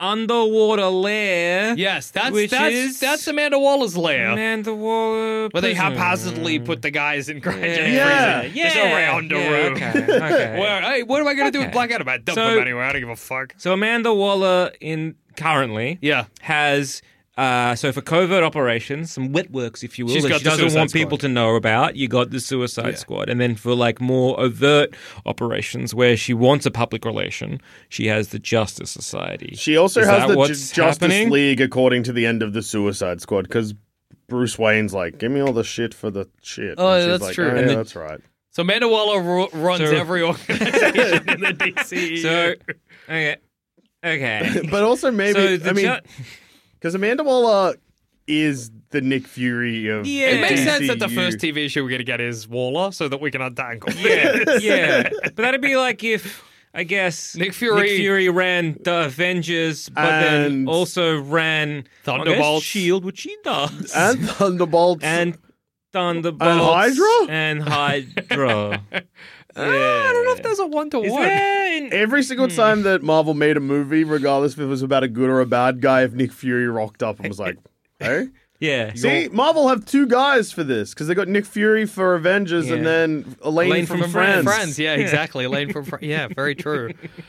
underwater lair. Yes, that's Which that's is- that's Amanda Waller's lair. Amanda Waller. Where they prison. haphazardly put the guys in cryogenic Yeah. prison. Yeah. Just around the yeah, room. Okay. okay. Well, hey, what am I going to do with Okay. Black Adam? I dump So- him anyway. I don't give a fuck. So Amanda Waller in currently Yeah. has uh, so for covert operations, some wet works, if you will, She's that got she the doesn't Suicide want people Squad. to know about. You got the Suicide Yeah. Squad, and then for like more overt operations where she wants a public relation, she has the Justice Society. She also Is has that the Ju- what's Justice happening? League according to the end of the Suicide Squad because Bruce Wayne's like, give me all the shit for the shit. Oh, And she's that's like, true. Oh, And yeah, then- that's right. So Amanda Waller ru- runs So- every organization in the D C. So okay, okay. But also maybe, so the I mean, Ju- because Amanda Waller is the Nick Fury of Yeah. it makes D C U. sense that the first T V show we're going to get is Waller so that we can untangle. yeah, yeah. But that'd be like if. I guess Nick Fury- Nick Fury ran the Avengers, but then And- also ran Thunderbolts. Shield, which she does, and Thunderbolts. and Thunderbolts And Hydra? and Hydra. Uh, I don't know if there's a one to Is one. there in- Every single Hmm. time that Marvel made a movie, regardless if it was about a good or a bad guy, if Nick Fury rocked up and was like, hey? yeah. See, Marvel have two guys for this because they got Nick Fury for Avengers and Yeah. then Elaine, Elaine from, from Friends. Friends, yeah, exactly. Lane from Friends. Yeah, very true.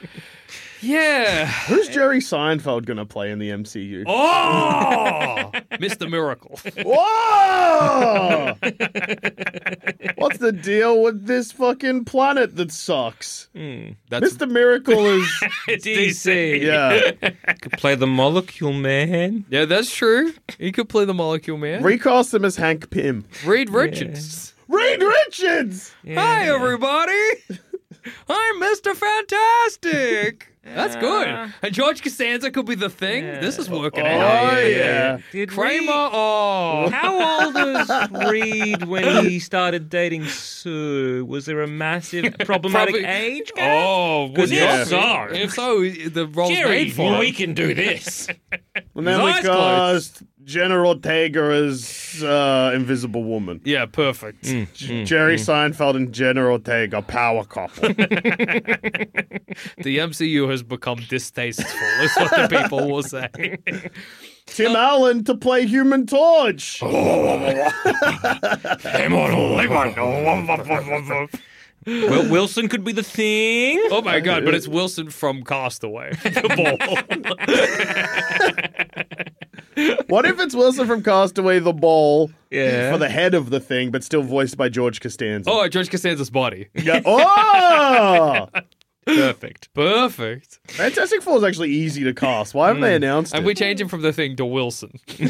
Yeah. Who's Jerry Seinfeld going to play in the M C U? Oh, Mister Miracle. Whoa! What's the deal with this fucking planet that sucks? That's Mister Miracle is, it's D C. yeah. Could play the Molecule Man. Yeah, that's true. He could play the Molecule Man. Recast him as Hank Pym. Reed Richards. Reed Richards! Hi, everybody. I'm Mister Fantastic. That's good. And George Costanza could be the Thing. Yeah. This is working Oh, out. yeah. Did Kramer. Reed- Oh. How old was Reed when he started dating Sue? Was there a massive problematic Probably- age gap? Oh, Because well, if yeah. so, If so, the role's Jerry, made for we him. can do this. And then His we eyes closed. cast Jenna Ortega as uh, Invisible Woman. Yeah, perfect. J- Jerry Seinfeld and Jenna Ortega, power couple. The M C U has become distasteful, is what the people will say. Tim Allen to play Human Torch. Will Wilson could be the Thing. Oh my god, but it's Wilson from Castaway. The ball. What if it's Wilson from Castaway, the ball, Yeah. for the head of the Thing, but still voiced by George Costanza? Oh, George Costanza's body. Yeah. Oh! Perfect. Perfect. Fantastic Four is actually easy to cast. Why haven't they announced And it? we change him from the Thing to Wilson.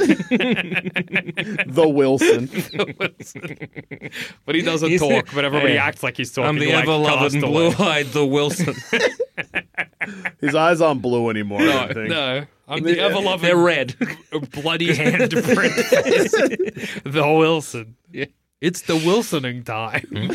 The Wilson. But he doesn't He's talk, the- but everybody Hey, acts like he's talking. I'm the like ever-loved and Castaway. blue-eyed the Wilson. His eyes aren't blue anymore, I No, don't think. no. I'm the ever-loving They're red. bloody hand print face. The Wilson. Yeah. It's the Wilsoning time. yeah,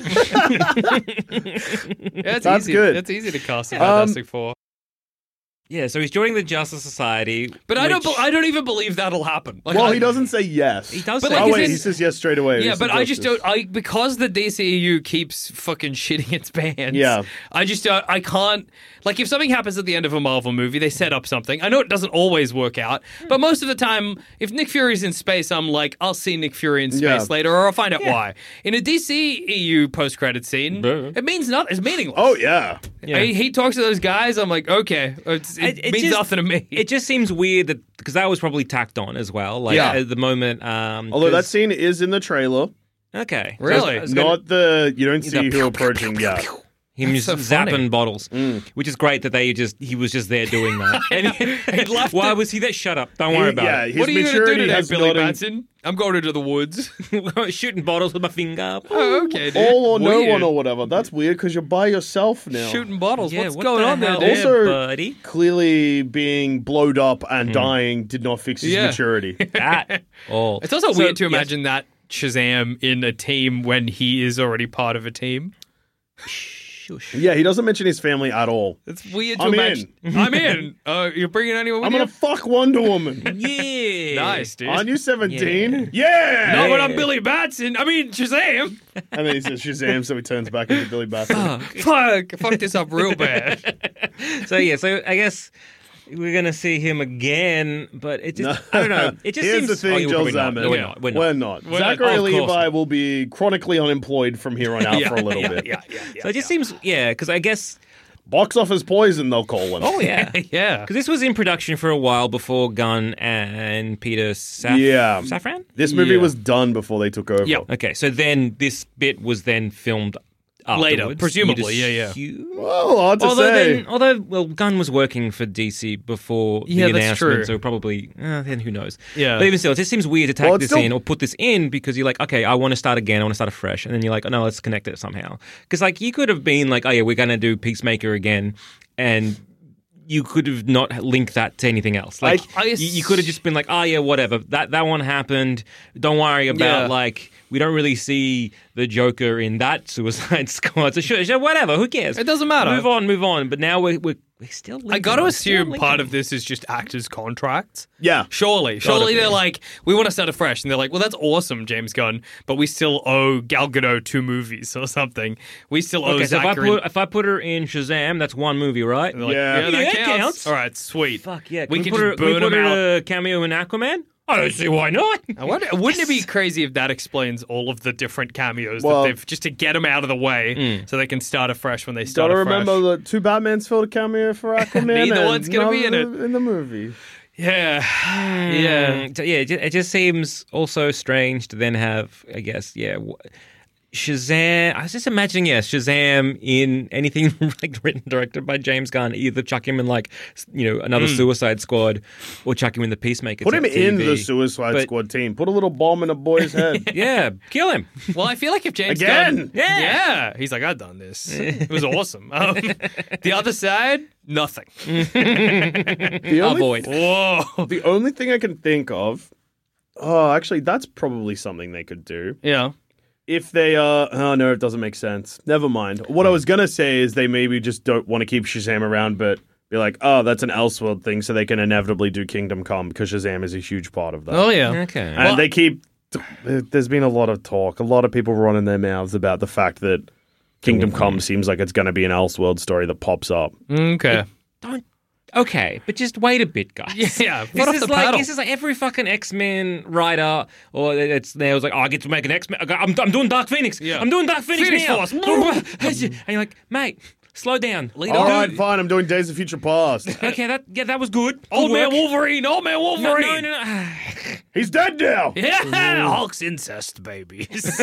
it's That's easy. good. It's easy to cast a Um, Fantastic Four. Yeah, so he's joining the Justice Society. But I don't. which- be- I don't even believe that'll happen. Like, Well, I- he doesn't say yes. He does But say like, Oh, he wait, says- he says yes straight away. Yeah, He's but a I just justice. don't. I because the D C E U keeps fucking shitting its pants. Yeah. I just don't. I can't. Like, if something happens at the end of a Marvel movie, they set up something. I know it doesn't always work out, but most of the time, if Nick Fury's in space, I'm like, I'll see Nick Fury in space Yeah. later, or I'll find out why. In a D C E U post-credit scene, Buh. it means nothing. It's meaningless. Oh, yeah. Yeah. He, he talks to those guys. I'm like, okay, it's, it, It- it means just- nothing to me. It just seems weird that because that was probably tacked on as well. Like Yeah. at the moment. Um, Although that 'cause- scene is in the trailer. okay, So Really? I was gonna- Not the, you don't the see pew, who approaching. Yeah. him just so funny. zapping bottles, which is great that they just he was just there doing that. And he, He left Why it- was he there? Shut up! Don't worry He- about yeah, it. his what are you going to do maturity today, has Billy not in- Batson? I'm going into the woods. Shooting bottles with my finger. Oh, okay, dude. All or no Weird. one or whatever. That's weird because you're by yourself now. Shooting bottles. Yeah, What's what going the on there, hell dude? Also- buddy? Clearly being blowed up and dying did not fix his Yeah. maturity. At all. It's also So, weird to yes. imagine that Shazam in a team when he is already part of a team. Shush. Yeah, he doesn't mention his family at all. It's weird to I'm imagine. I'm in. Uh, you're bringing anyone with I'm you? gonna fuck Wonder Woman. Yeah. Nice, dude. Aren't you seventeen? Yeah. Not when I'm Billy Batson. I mean, Shazam. And then he says Shazam, so he turns back into Billy Batson. Fuck. Fuck this up real bad. So yeah, so I guess we're gonna see him again, but it just I don't know. It just Here's seems the thing, oh, yeah, Joel we're not. Zaman. No, we're Yeah. not. We're not. We're not. We're not. Zachary Of course Levi not. will be chronically unemployed from here on out Yeah, for a little yeah, bit. Yeah, yeah, yeah. So it just seems yeah, because I guess Box office poison, they'll call him. oh yeah. yeah. Because this was in production for a while before Gunn and Peter Saf- Yeah. Safran. This movie Yeah. was done before they took over. Yeah. Okay, so then this bit was then filmed Later, afterwards, presumably, you'd yeah, yeah. assume? Well, hard to Although say. then, although well, Gunn was working for D C before Yeah, the that's announcement, true. so probably uh, then who knows? Yeah. but even still, it just seems weird to tack Well, it's this still- in or put this in because you're like, okay, I want to start again, I want to start afresh, and then you're like, oh no, let's connect it somehow. Because like you could have been like, oh yeah, we're gonna do Peacemaker again, and you could have not linked that to anything else. Like I- I you, you could have just been like, oh yeah, whatever. That that one happened. Don't worry about Yeah. like we don't really see the Joker in that Suicide Squad. So sure, sure, whatever. Who cares? It doesn't matter. Move on, move on. But now we're we're, we're still. Linking, I got to we're still assume part linking. of this is just actors' contracts. Yeah. Surely. Surely be. they're like, we want to start afresh. And they're like, well, that's awesome, James Gunn, but we still owe Gal Gadot two movies or something. We still owe Okay, so if I Zachary. put if I put her in Shazam, that's one movie, right? They're like, Yeah. yeah, that Yeah, it counts. counts. All right, sweet. Fuck yeah! Can We we, can put just her, can we burn put them her out. a cameo in Aquaman? I don't see why not. I wonder, wouldn't it be crazy if that explains all of the different cameos Well- that they've just to get them out of the way Mm. so they can start afresh when they start Gotta afresh? remember the two Batmans filled a cameo for Aquaman. Neither and one's gonna be in none it. in the movie. Yeah, yeah. Mm, so, yeah, it ju- it just seems also strange to then have, I guess, yeah, w- Shazam. I was just imagining, yeah, Shazam in anything like written directed by James Gunn. Either chuck him in like, s- you know, another Suicide Squad, or chuck him in the Peacemaker. Put him T V. in the Suicide But- Squad team. Put a little bomb in a boy's head. Yeah, kill him. Well, I feel like if James Again? Gunn, Yeah. yeah, he's like, I've done this. It was awesome. Um, the other side, nothing. The only, Avoid. Whoa. the only thing I can think of. Oh, actually, that's probably something they could do. Yeah. If they uh oh no, it doesn't make sense. Never mind. What I was gonna say is they maybe just don't want to keep Shazam around, but be like, oh, that's an Elseworld thing, so they can inevitably do Kingdom Come because Shazam is a huge part of that. Oh yeah. Okay. and Well- they keep. There's been a lot of talk, a lot of people running their mouths about the fact that Kingdom Come seems like it's going to be an Elseworld story that pops up. Okay. Don't. Okay, but just wait a bit, guys. Yeah. This Put off is the like paddle. this is like every fucking X Men writer, or it's they was like, oh, I get to make an X Men. I'm, I'm doing Dark Phoenix. Yeah. I'm doing Dark Phoenix, Phoenix now. Force. and you're like, mate, slow down. Lead All on. right, fine. I'm doing Days of Future Past. Okay, that yeah, that was good. Old Good Man work. Wolverine. Old Man No, Wolverine. no, no. no. He's dead now. Yeah. Hulk's incest babies.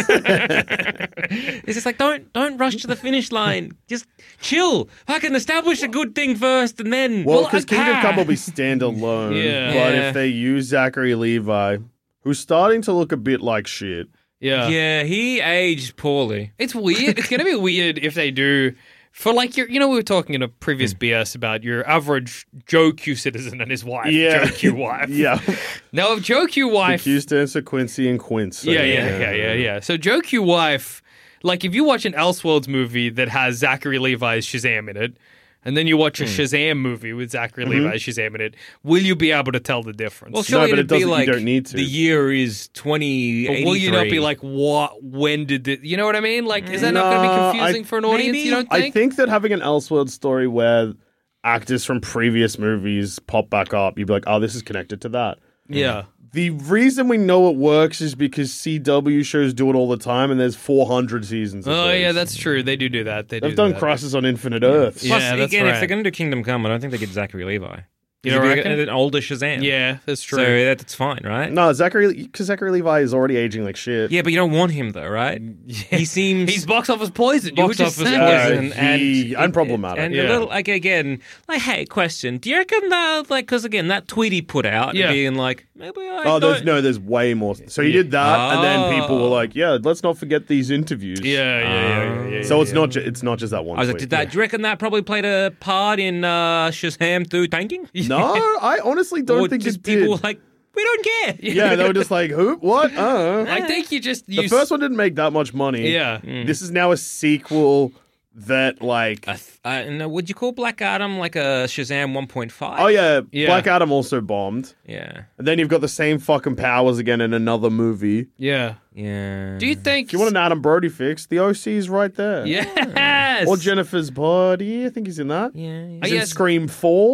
It's just like don't don't rush to the finish line. Just chill. I can establish a good thing first, and then Well, because I- Kingdom ah. Come will be standalone. Yeah. But Yeah. if they use Zachary Levi, who's starting to look a bit like shit. yeah. Yeah, he aged poorly. It's weird. It's going to be weird if they do. For like your, you know, we were talking in a previous Hmm. B S about your average Joe Q citizen and his wife. Yeah. Joe Q wife. Yeah. Now, if Joe Q The wife. Q stands for Quincy and Quince. so yeah, yeah, yeah, yeah, yeah. So Joe Q wife, like if you watch an Elseworlds movie that has Zachary Levi's Shazam in it, and then you watch a Hmm. Shazam movie with Zachary Mm-hmm. Levi's Shazam in it, will you be able to tell the difference? Well, surely but it it'd be doesn't- you like don't need to. the year is twenty But eighty-three. will you not be like, what? When did the? You know what I mean? Like, is that not going to Nah, be confusing I- for an audience? maybe. You don't I think? think that having an Elseworld story where actors from previous movies pop back up, you'd be like, oh, this is connected to that. Yeah. The reason we know it works is because C W shows do it all the time, and there's four hundred seasons. Of Oh those. yeah, that's true. They do do that. They do They've done that. Crisis on Infinite Earths. Yeah. Plus, that's again, right. if they're going to do Kingdom Come, I don't think they get Zachary Levi. You He'd don't be reckon? an older Shazam. Yeah, that's true. So that's fine, right? No, Zachary, because Zachary Levi is already aging like shit. Yeah, but you don't want him though, right? He seems He's box office poison. You were box just office saying poison Uh, and, he- and unproblematic. And Yeah. a little like again, like hey, question: do you reckon that like because again that tweet he put out Yeah. being like maybe I Oh, there's don't- no, there's way more. So he did that, and then people were Oh. like, "Yeah, let's not forget these interviews." Yeah, yeah, yeah, yeah, yeah. So it's yeah. not, ju- it's not just that one. I was like, tweet. did that? Do you reckon that probably played a part in uh, Shazam through tanking? No, I honestly don't or think just it people did. were like, we don't care. Yeah, they were just like, "Who? What? Uh." I think you just The you first one didn't make that much money. Yeah. This is now a sequel that, like, I th- uh, no, would you call Black Adam like a Shazam one point five? oh yeah, Yeah. Black Adam also bombed, yeah, and then you've got the same fucking powers again in another movie. Yeah. yeah. Do you think? If you want an Adam Brody fix, the O C is right there. Yes. Or Jennifer's body. I think he's in that. Yeah, yeah. He's I in guess- Scream Four.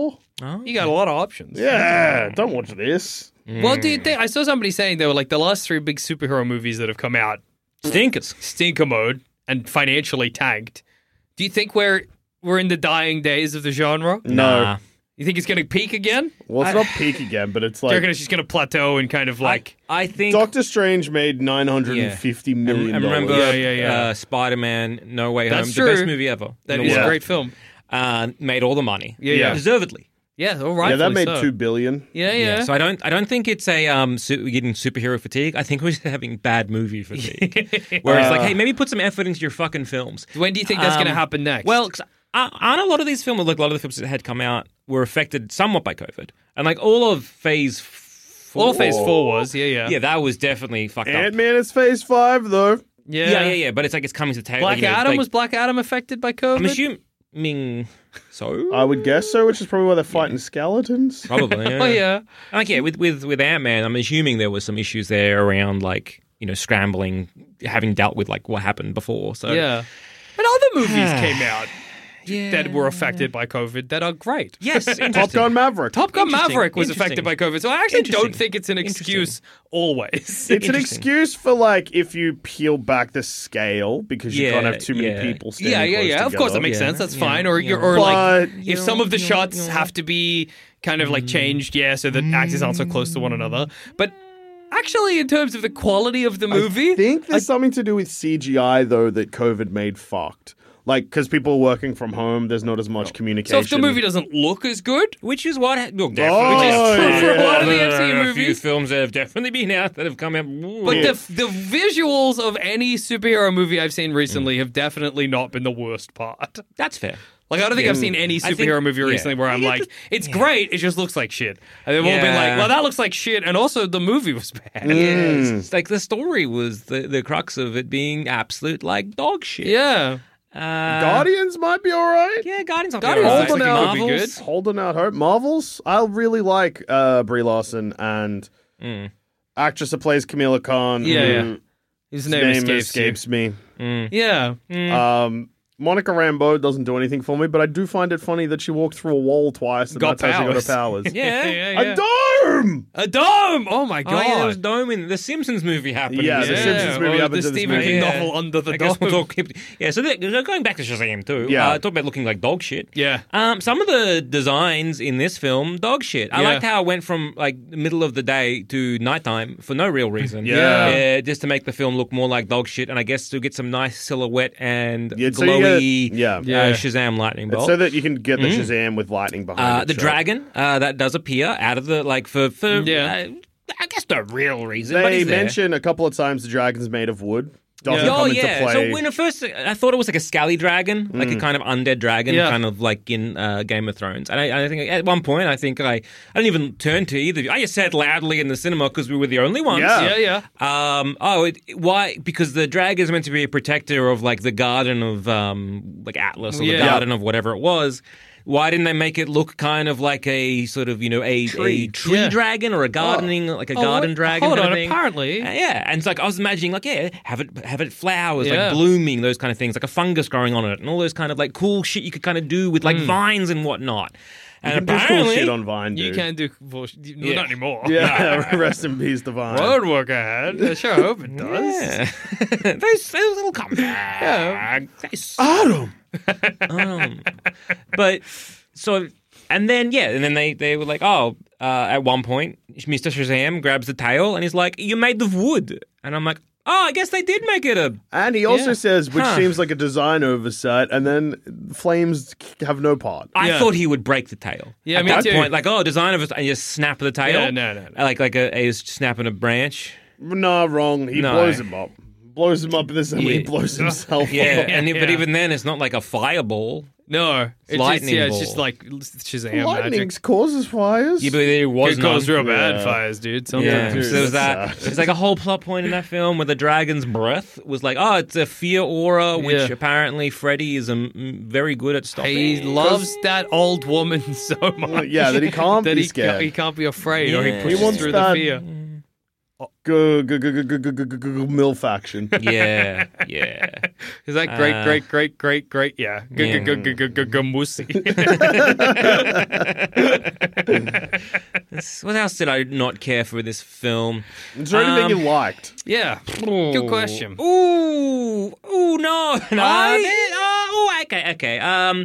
Oh. You got a lot of options. Yeah, don't watch this. Well, do you think I saw somebody saying they were like the last three big superhero movies that have come out Stinkers. stinker mode and financially tanked. Do you think we're we're in the dying days of the genre? No. Nah. You think it's going to peak again? Well, it's not peak again, but it's Do you reckon like it's just going to plateau and kind of like I, I think. Doctor Strange made nine hundred fifty million and dollars. remember Yeah, yeah, yeah. Uh, Spider-Man No Way That's Home, true. the best movie ever. that in is the a Yeah. world. great film? Uh, made all the money. Yeah, yeah. Deservedly. Yeah, all right. Yeah, that made so. two billion. Yeah, yeah. So I don't I don't think it's a um su- getting superhero fatigue. I think we're just having bad movie fatigue. Where it's like, Uh, hey, maybe put some effort into your fucking films. When do you think that's going to Um, happen next? Well, 'cause I- aren't a lot of these films, like a lot of the films that had come out, were affected somewhat by COVID, and like all of Phase Four. all of Phase Four was, yeah, yeah, Yeah, that was definitely fucked up. Ant Man is phase five, though. yeah, Yeah, yeah, yeah. But it's like it's coming to tail. Black you know, Adam like- was Black Adam affected by COVID? I'm assuming so. I would guess so, which is probably why they're fighting skeletons. Probably. Yeah. Oh yeah, Like yeah, with with with Ant Man, I'm assuming there was some issues there around like you know scrambling, having dealt with like what happened before. So yeah. But other movies came out yeah. that were affected by COVID that are great. Yes, Top interesting. Gun Maverick. Top Gun Interesting, Maverick was interesting. affected by COVID, so I actually don't Interesting. think it's an excuse always. It's an Interesting. excuse for like if you peel back the scale because you Yeah, can't have too many yeah. people standing Yeah, yeah, close yeah. Of course, that together. makes Yeah, sense. That's yeah, fine. Or yeah. you're, or like, But- if some of the Yeah, shots yeah. have to be kind of like changed, yeah, so that actors aren't so close to one another. But actually, in terms of the quality of the movie, I think there's something to do with C G I though that COVID made fucked. Like because people are working from home, there's not as much so communication. if the movie doesn't look as good, Which is what, ha- well, Oh, definitely Which is true for a lot of the There M C U are a few movies. films that have definitely been out that have come out. but Yeah. the the visuals of any superhero movie I've seen recently have definitely not been the worst part. That's fair. Like, I don't think I've seen any I think- superhero movie yeah. recently where I'm Yeah, like, but- it's great, it just looks like shit. And they've all been like, Yeah. well, that looks like shit, and also the movie was bad. Yeah, it's, it's like the story was the, the crux of it being absolute like dog shit. Yeah. Uh, Guardians might be all right. Yeah, Guardians. Guardians Guardians looks like it could be Marvels. good. Holding out hope. Marvels. I really like uh, Brie Larson and Mm. actress that plays Camila Khan. Yeah, who- yeah. His His name, name escapes, escapes me. you. Yeah. Um, Monica Rambeau doesn't do anything for me, but I do find it funny that she walked through a wall twice and Got that's how she got her powers. powers. Yeah. yeah, A yeah. dome! A dome! Oh my Oh, god. yeah, there was Dome in the Simpsons movie happening. Yeah, the Yeah, Simpsons movie or happens the in this Stephen movie. King Yeah. novel Under the I guess Dome. we'll talk. Yeah, so they're, they're going back to Shazam too. Yeah. uh, talk about looking like dog shit. Yeah. Um, some of the designs in this film, dog shit. I Yeah. liked how it went from like the middle of the day to nighttime for no real reason. Yeah. Yeah, just to make the film look more like dog shit, and I guess to get some nice silhouette and Yeah, so you glowy, get- yeah. uh, Yeah. Shazam lightning It's bolt. so that you can get the Shazam with lightning behind Uh, it. the shot. dragon uh, that does appear out of the like for for Yeah. uh, I guess the real reason. but They he's there. mention a couple of times the dragon's made of wood. Doesn't Yeah. Oh come into yeah. play. So when at first I thought it was like a scally dragon, like a kind of undead dragon, Yeah. kind of like in uh, Game of Thrones. And I, I think at one point I think I I didn't even turn to either. of you. I just said loudly in the cinema because we were the only ones. Yeah. Yeah, yeah. Um. Oh, it, why? Because the dragon is meant to be a protector of like the garden of um like Atlas or Yeah. the garden of whatever it was. Why didn't they make it look kind of like a sort of you know a Tree. a tree Yeah. dragon or a gardening like a Oh, garden what- dragon? hold kind on, of thing? apparently- Uh, yeah. And it's like I was imagining like yeah, have it have it flowers Yeah. like blooming, those kind of things, like a fungus growing on it, and all those kind of like cool shit you could kind of do with like vines and whatnot. And You can do cool apparently, shit on Vine, dude. You can't do bullshit. Yeah. Not anymore. Yeah, rest in peace, Divine. Road work ahead. I sure hope it does. yeah, those those little come back. They Adam! um, but so and then yeah, and then they they were like, oh, uh, at one point, Mister Shazam grabs the tail and he's like, "You're made of wood," and I'm like, oh, I guess they did make it a. And he also Yeah. says, which Huh. seems like a design oversight, and then flames have no part. I Yeah. thought he would break the tail. Yeah, at me that too. point, like, oh, design of it, and you just snap the tail. Yeah, no, no, no. Like like a, a snapping a branch. No, wrong. He No. blows him up. Blows him up in this, and he Yeah. blows himself Yeah, up. and but Yeah. even then, it's not like a fireball. No, it's lightning just, yeah, ball. it's just like Shazam Lightning magic. causes fires. Yeah, but there was It goes none. real bad Yeah. fires, dude. Sometimes. Yeah, Dude, so there was that. that's sad. There's like a whole plot point in that film where the dragon's breath was like, oh, it's a fear aura, which Yeah. apparently Freddy is um, very good at stopping. He loves that old woman so much. yeah, that he can't that be he scared. Can't, he can't be afraid, or he Yeah. pushes He wants through that- the fear. G- g- g- g- g- g- g- g- g- MILF action. Yeah, yeah. Is that great, Uh, great, great, great, great? Yeah. Yeah. Gamusi. What else did I not care for in this film? Is there anything Um, you liked? Yeah. Good question. Ooh, ooh, no, no. I- there- oh, ooh, okay, okay. Um,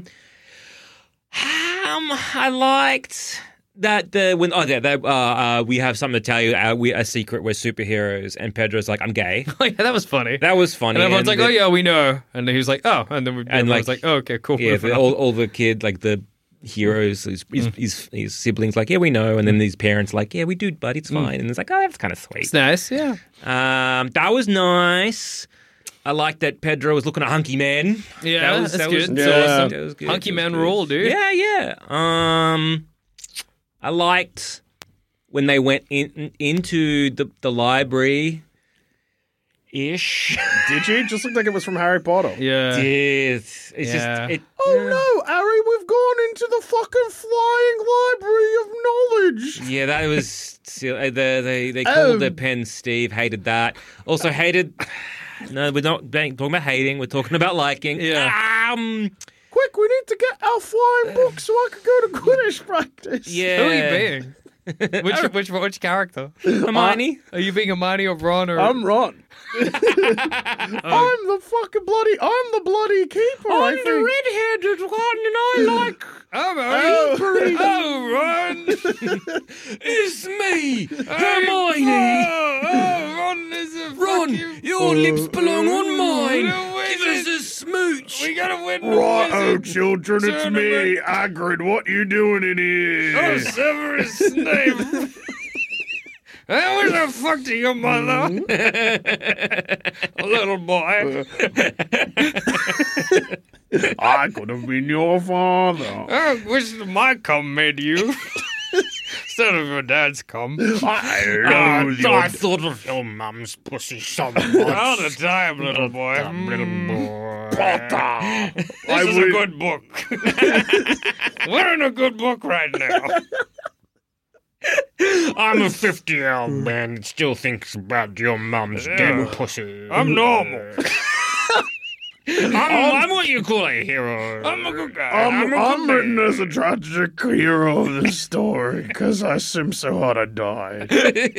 um, I liked that the when oh yeah, that, uh, uh, we have something to tell you. Uh, we a secret. We're superheroes, and Pedro's like, I'm gay. Oh, yeah, that was funny. That was funny. And everyone's like, the- "Oh yeah, we know." And then he was like, "Oh," and then we, and everyone's like- like, "Oh, okay, cool." Yeah, moving the, on." all, all the kid, like the heroes, his, his, his, his siblings, like, yeah, we know. And then these parents, like, yeah, we do, but it's fine. And it's like, oh, that's kind of sweet. It's nice, yeah. Um, that was nice. I like that Pedro was looking at Hunky Man. Yeah, that was, that's that good. Was, Yeah. awesome. That was good. Hunky That was Man good. rule, dude. Yeah, yeah. Um, I liked when they went in into the, the library. Ish. Did you? Just looked like it was from Harry Potter. Yeah. It's, it's Yeah. just it. Oh no, Harry, we've gone into the fucking flying library of knowledge. Yeah, that was silly. The, they they Oh. called the pen Steve. Hated that. Also hated. No, we're not being- talking about hating. We're talking about liking. Yeah. Um. Quick, we need to get our flying book so I can go to Quidditch practice. Yeah. Who are you being? which, which which character? Hermione. Are you being Hermione or Ron or? I'm Ron. I'm the fucking bloody. I'm the bloody keeper. I I'm the think. red-headed one, and I like. Oh, Oh. oh, Ron! It's me, Hermione. Oh, oh, Ron is a Ron, fucking- your lips belong on mine. No, wait, Give us a smooch. We gotta win. the Righto, wizard children, it's me, tournament. Hagrid. What you doing in here? Oh, Severus Snape. Hey, where the fuck to your mother? Little boy. I could have been your father. I wish my cum made you. Instead of your dad's cum. I Ah, love I your thought of your mum's pussy so All much. the time, little boy. little boy. Potter. This I is a would- good book. We're in a good book right now. I'm a fifty-year-old man that still thinks about your mum's Yeah. dead pussy. I'm normal. I'm, I'm what you call a hero. I'm a good guy. I'm, I'm a I'm, good written man. as a tragic hero of this story because I seem so hard I died.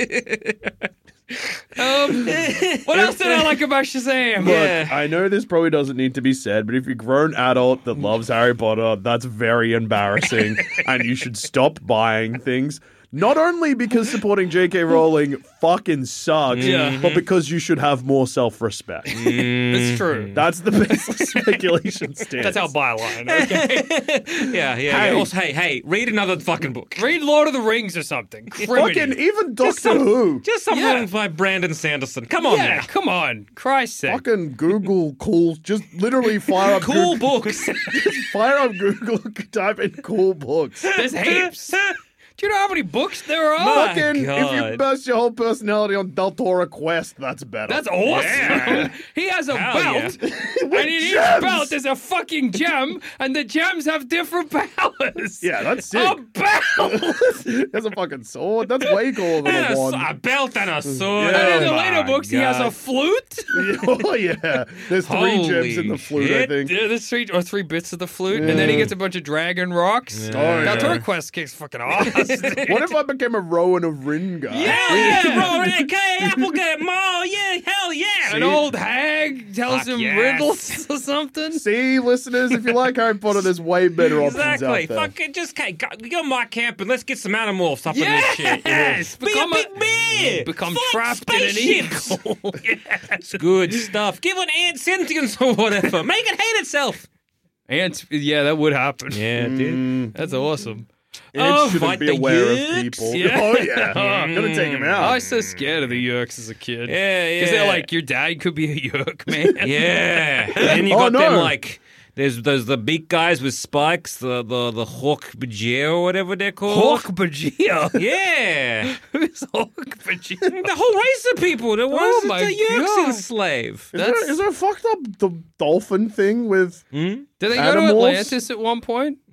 Um, what else did I like about Shazam? Look, Yeah. I know this probably doesn't need to be said, but if you're a grown adult that loves Harry Potter, that's very embarrassing, and you should stop buying things. Not only because supporting J K Rowling fucking sucks, Yeah. but because you should have more self-respect. It's true. That's the baseless speculation stance. That's our byline. Okay. yeah, yeah. Hey. yeah. Also, hey, hey, read another fucking book. Read Lord of the Rings or something. Fucking Criminy. even Doctor some- Who. Just something Yeah. by Brandon Sanderson. Come on Yeah, now. come on. Christ's sake. Fucking Google cool. Just literally fire up Cool Google, books. fire up Google. Type in cool books. There's heaps. Do you know how many books there are? My Fucking, if God. you base your whole personality on Del Toro Quest, that's better. That's awesome. Yeah. He has a Hell belt, and in each gems. belt there's a fucking gem, and the gems have different powers. Yeah, that's A sick. belt. There's a fucking sword. That's way cooler than And a a, wand. a belt and a sword. Yeah. And in the Oh later my books, he has a God. flute. Oh yeah, there's three Holy gems in the flute. I shit. think. Yeah, there's three or three bits of the flute, and then he gets a bunch of dragon rocks. Oh, Now, yeah. Toro Quest kicks fucking ass. What if I became a Rowan of Rin guy? Hell yeah, bro. Okay, Applegate Mall. Yeah, hell yeah. An old hag tells Fuck him yes. riddles or something. See, listeners, if you like Harry Potter, there's way better options Exactly. out there. Fuck it. Just okay, go, go my camp and let's get some animals up in this shit. Yes, Be a become a- big bear. become Fight trapped in an spaceships. eagle. Yes. Good stuff. Give an ant sentience or whatever. Make it hate itself. And yeah, that would happen. Yeah, dude. That's awesome. Ants Oh, shouldn't fight be the aware Yeerks? of people. Yeah. Oh yeah, gonna take him out. I was so scared of the Yerks as a kid. Yeah, yeah. Because they're like, your dad could be a Yerk, man. Yeah. And then you Oh, got them no. like there's those the big guys with spikes, the the the hawk bajir or whatever they're called. Hawk Bajia. Yeah. Who's Hawk Bajia? The whole race of people, the ones Oh that my the Yerks God. enslave. Is That's- there, is there a fucked up the dolphin thing with? Hmm? Did they go to Animals? Atlantis at one point?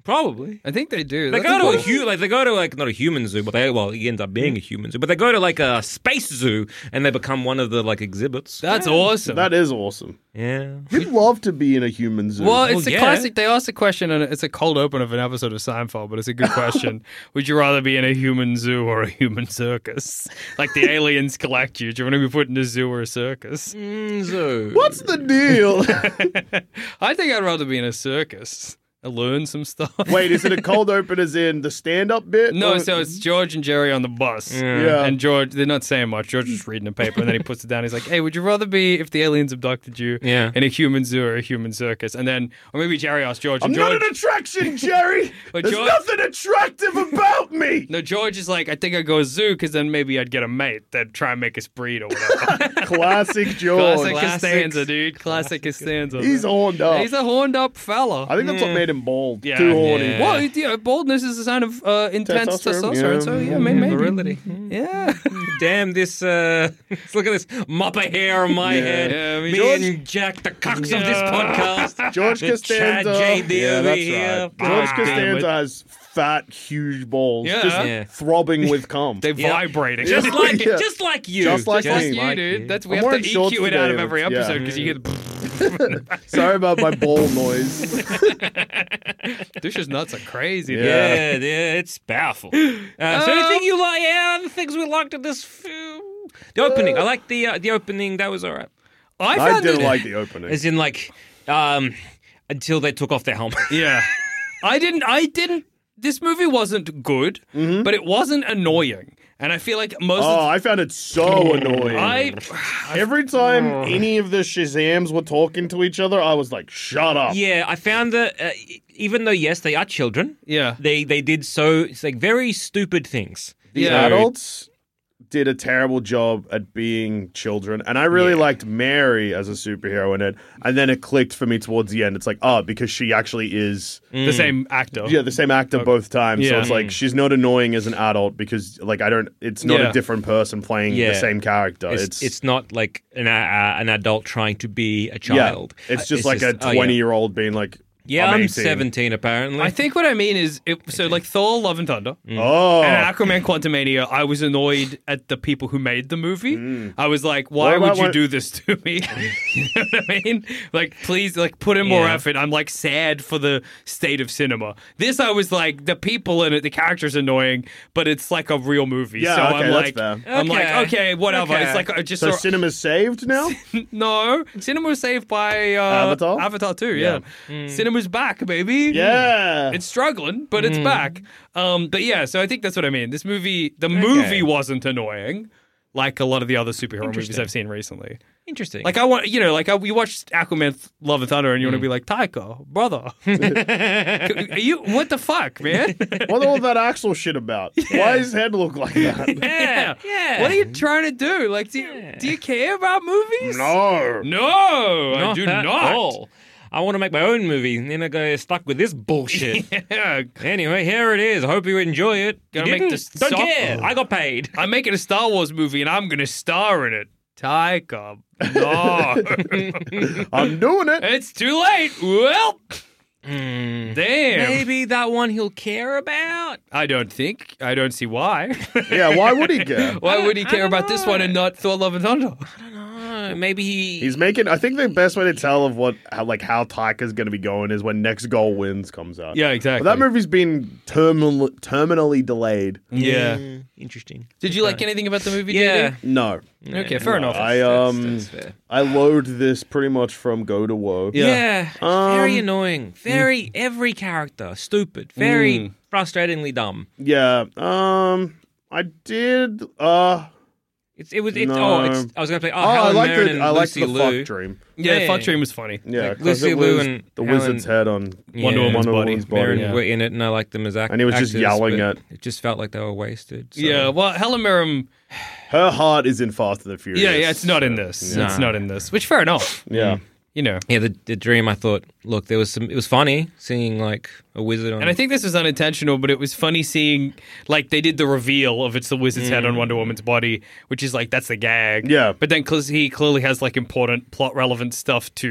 Probably. I think they do. They That's go to a cool. hu- like they go to like not a human zoo, but they well he ends up being a human zoo. But they go to like a space zoo and they become one of the like exhibits. That's awesome. That is awesome. Yeah. You'd love to be in a human zoo. Well, it's Well, a yeah. classic. They asked a question, and it's a cold open of an episode of Seinfeld, but it's a good question. Would you rather be in a human zoo or a human circus? Like the aliens collect you. Do you want to be put in a zoo or a circus? Mm, zoo. What's the deal? I think I'd rather be in a circus. I learn some stuff. Wait, is it a cold open as in the stand-up bit? No, Or- so it's George and Jerry on the bus. Yeah. And George, they're not saying much. George is reading a paper, and then he puts it down. He's like, hey, would you rather be, if the aliens abducted you, Yeah. in a human zoo or a human circus? And then, or maybe Jerry asked George. I'm and George, not an attraction, Jerry. But There's George- nothing attractive about me. No, George is like, I think I'd go zoo, because then maybe I'd get a mate that'd try and make us breed or whatever. Classic George. Classic Classics. Costanza, dude. Classic Costanza. He's horned up. He's a horned up fella. I think that's what made him bald. Yeah. Too horny. Yeah. Well, you know, baldness is a sign of uh, intense Testosterone, testosterone. yeah. So yeah, maybe. maybe. Virility. Yeah. Damn this! Uh, look at this mop of hair on my Yeah. head. Yeah, I mean, Me George- and Jack, the cocks of this podcast. George Chad Costanza. J D yeah, over that's here. right. George Ah, Costanza damn has fat, huge balls, Yeah. just Yeah. throbbing with cum. They're Yeah. vibrating. Just like, Yeah. just like you, Just like Just me. like you, dude. That's we I'm have to wearing shorts E Q it out of today, every yeah. episode because you hear the. Sorry about my ball noise. Dush's nuts are crazy. Yeah. dude. Yeah, yeah, it's powerful. Uh, so, anything you like? Yeah, the things we liked at this film. The opening, I like the uh, the opening. That was all right. I I found didn't it. like the opening. As in, like, um, until they took off their helmet. Yeah, I didn't. I didn't. This movie wasn't good, but it wasn't annoying, and I feel like most. Oh, of I found it so annoying. I. Every time any of the Shazams were talking to each other, I was like, shut up. Yeah, I found that uh, even though yes, they are children, Yeah. they they did so it's like very stupid things. The Yeah. adults did a terrible job at being children, and I really Yeah. liked Mary as a superhero in it. And then it clicked for me towards the end. It's like, oh, because she actually is, The same actor. yeah, the same actor both times. So Yeah. it's like she's not annoying as an adult because, like, I don't. It's not Yeah. a different person playing Yeah. the same character. It's, It's it's not like an uh, an adult trying to be a yeah, child. it's Uh, just like just- a oh, yeah. twenty-year-old being like, Yeah, I'm I'm, eighteen. seventeen apparently. I think what I mean is, it, so like Thor: Love and Thunder. oh, And Aquaman Quantumania, I was annoyed at the people who made the movie. I was like, why What would about you when- do this to me? You know what I mean? Like, please, like, put in more Yeah. effort. I'm like sad for the state of cinema. This, I was like, the people in it, the characters annoying, but it's like a real movie. Yeah, so okay, I'm that's like, fair. I'm like, Okay. okay, whatever. Okay. It's like I just so saw- cinema's saved now. no, cinema was saved by uh, Avatar? Avatar too. Yeah, cinema's back, baby. Yeah, It's struggling, but Mm. it's back. Um, but yeah, so I think that's what I mean. This movie, the movie wasn't annoying like a lot of the other superhero movies Interesting. I've seen recently. Interesting. Like I want, you know, like I, we watched Aquaman, Love and Thunder, and you want to Mm. be like, Taika, brother, are you what the fuck, man? what all that Axel shit about? Why does his head look like that? yeah, yeah. What are you trying to do? Like, do you, do you care about movies? no. no, I Not do at not. all. I want to make my own movie, and then I go stuck with this bullshit. Yeah, Anyway, here it is. I hope you enjoy it. Gotta You make didn't? this Don't suck. care. I got paid. I'm making a Star Wars movie, and I'm gonna star in it. Taika, no. I'm doing it. It's too late. Well, Hmm. damn. Maybe that one he'll care about. I don't think. I don't see why. Yeah, why would he care? Why would he I care don't about this one and not Thor: Love and Thunder? Uh, maybe he. He's making. I think the best way to tell of what, how, like, how Taika's going to be going is when Next Goal Wins comes out. Yeah, exactly. But that movie's been terminal, terminally delayed. Yeah. Mm, interesting. Did you like anything about the movie? Yeah. J No, D? Okay, fair enough. I That's- um, that's fair. I load this pretty much from Go to Woe. Yeah. Yeah, Um, very annoying. Very every character stupid. Very Mm. frustratingly dumb. Yeah. Um, I did. Uh, It's it was it. No. Oh, it's, I was gonna play. Oh, oh, I Helen like Mirren the. and I like Lucy the Liu. fuck dream. yeah, Yeah. Fuck Dream was funny. Yeah, Like 'cause Lucy it Liu was and the Helen- wizard's head on Wonder Yeah. Woman's Wonder body. Woman's body. Mirren Yeah. were in it, and I liked them as act- And he was just actors, yelling but at- It just felt like they were wasted. so- Yeah, well, Helen Mirren. Her heart is in Fast and the Furious. Yeah, yeah, it's not in this. Yeah. It's not in this. Which fair enough. Yeah. You know. Yeah, the, the dream. I thought, look, there was some. It was funny seeing like a wizard on. And I think this was unintentional, but it was funny seeing, like, they did the reveal of it's the wizard's head on Wonder Woman's body, which is like, that's the gag. Yeah. But then, because he clearly has, like, important plot relevant stuff to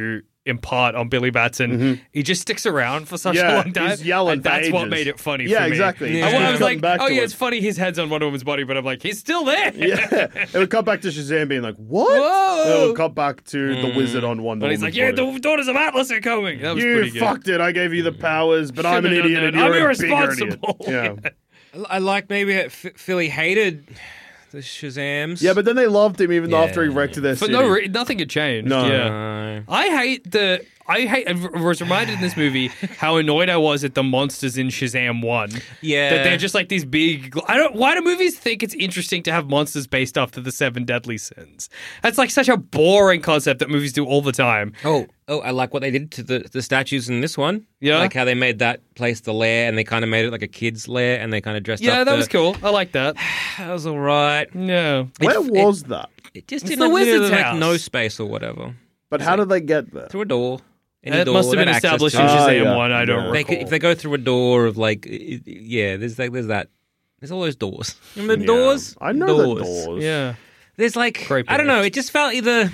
impart on Billy Batson, he just sticks around for such Yeah, a long time. he's yelling and that's for what ages. made it funny Yeah, for me. exactly. Yeah. I, I Keeps was coming like, back oh to yeah, it. it's funny his head's on Wonder Woman's body, but I'm like, he's still there. Yeah, it would cut back to Shazam being like, "What?" Whoa. It would cut back to the wizard on Wonder But he's Woman's like, yeah, body. the daughters of Atlas are coming. That was You pretty good. fucked it. I gave you the powers, but I'm an Shouldn't have idiot done and that. you're I'm a bigger idiot. irresponsible. Yeah. I like maybe that F- Philly hated the Shazams. Yeah, but then they loved him even Yeah. after he wrecked their For city. no re- nothing had changed. No. Yeah. No. I hate the. I hate. I was reminded in this movie how annoyed I was at the monsters in Shazam One. Yeah. that they're just like these big. I don't. Why do movies think it's interesting to have monsters based off of the seven deadly sins? That's like such a boring concept that movies do all the time. Oh, oh, I like what they did to the, the statues in this one. Yeah? Like how they made that place the lair and they kind of made it like a kid's lair and they kind of dressed Yeah, up that the- was cool. I like that. That was all right. Yeah. Where It- was that? It just It's didn't the have wizard's like house. no space or whatever. But how did they get there? Through a door. Any It door must have been they had access established to. in Ah, Shazam yeah. One. I don't Yeah. They recall. could, if they go through a door of like, i- i- yeah, there's like there's that, there's all those doors. Remember the Yeah. doors? I know doors. the doors. Yeah. There's like, Great I don't know. point. It just felt either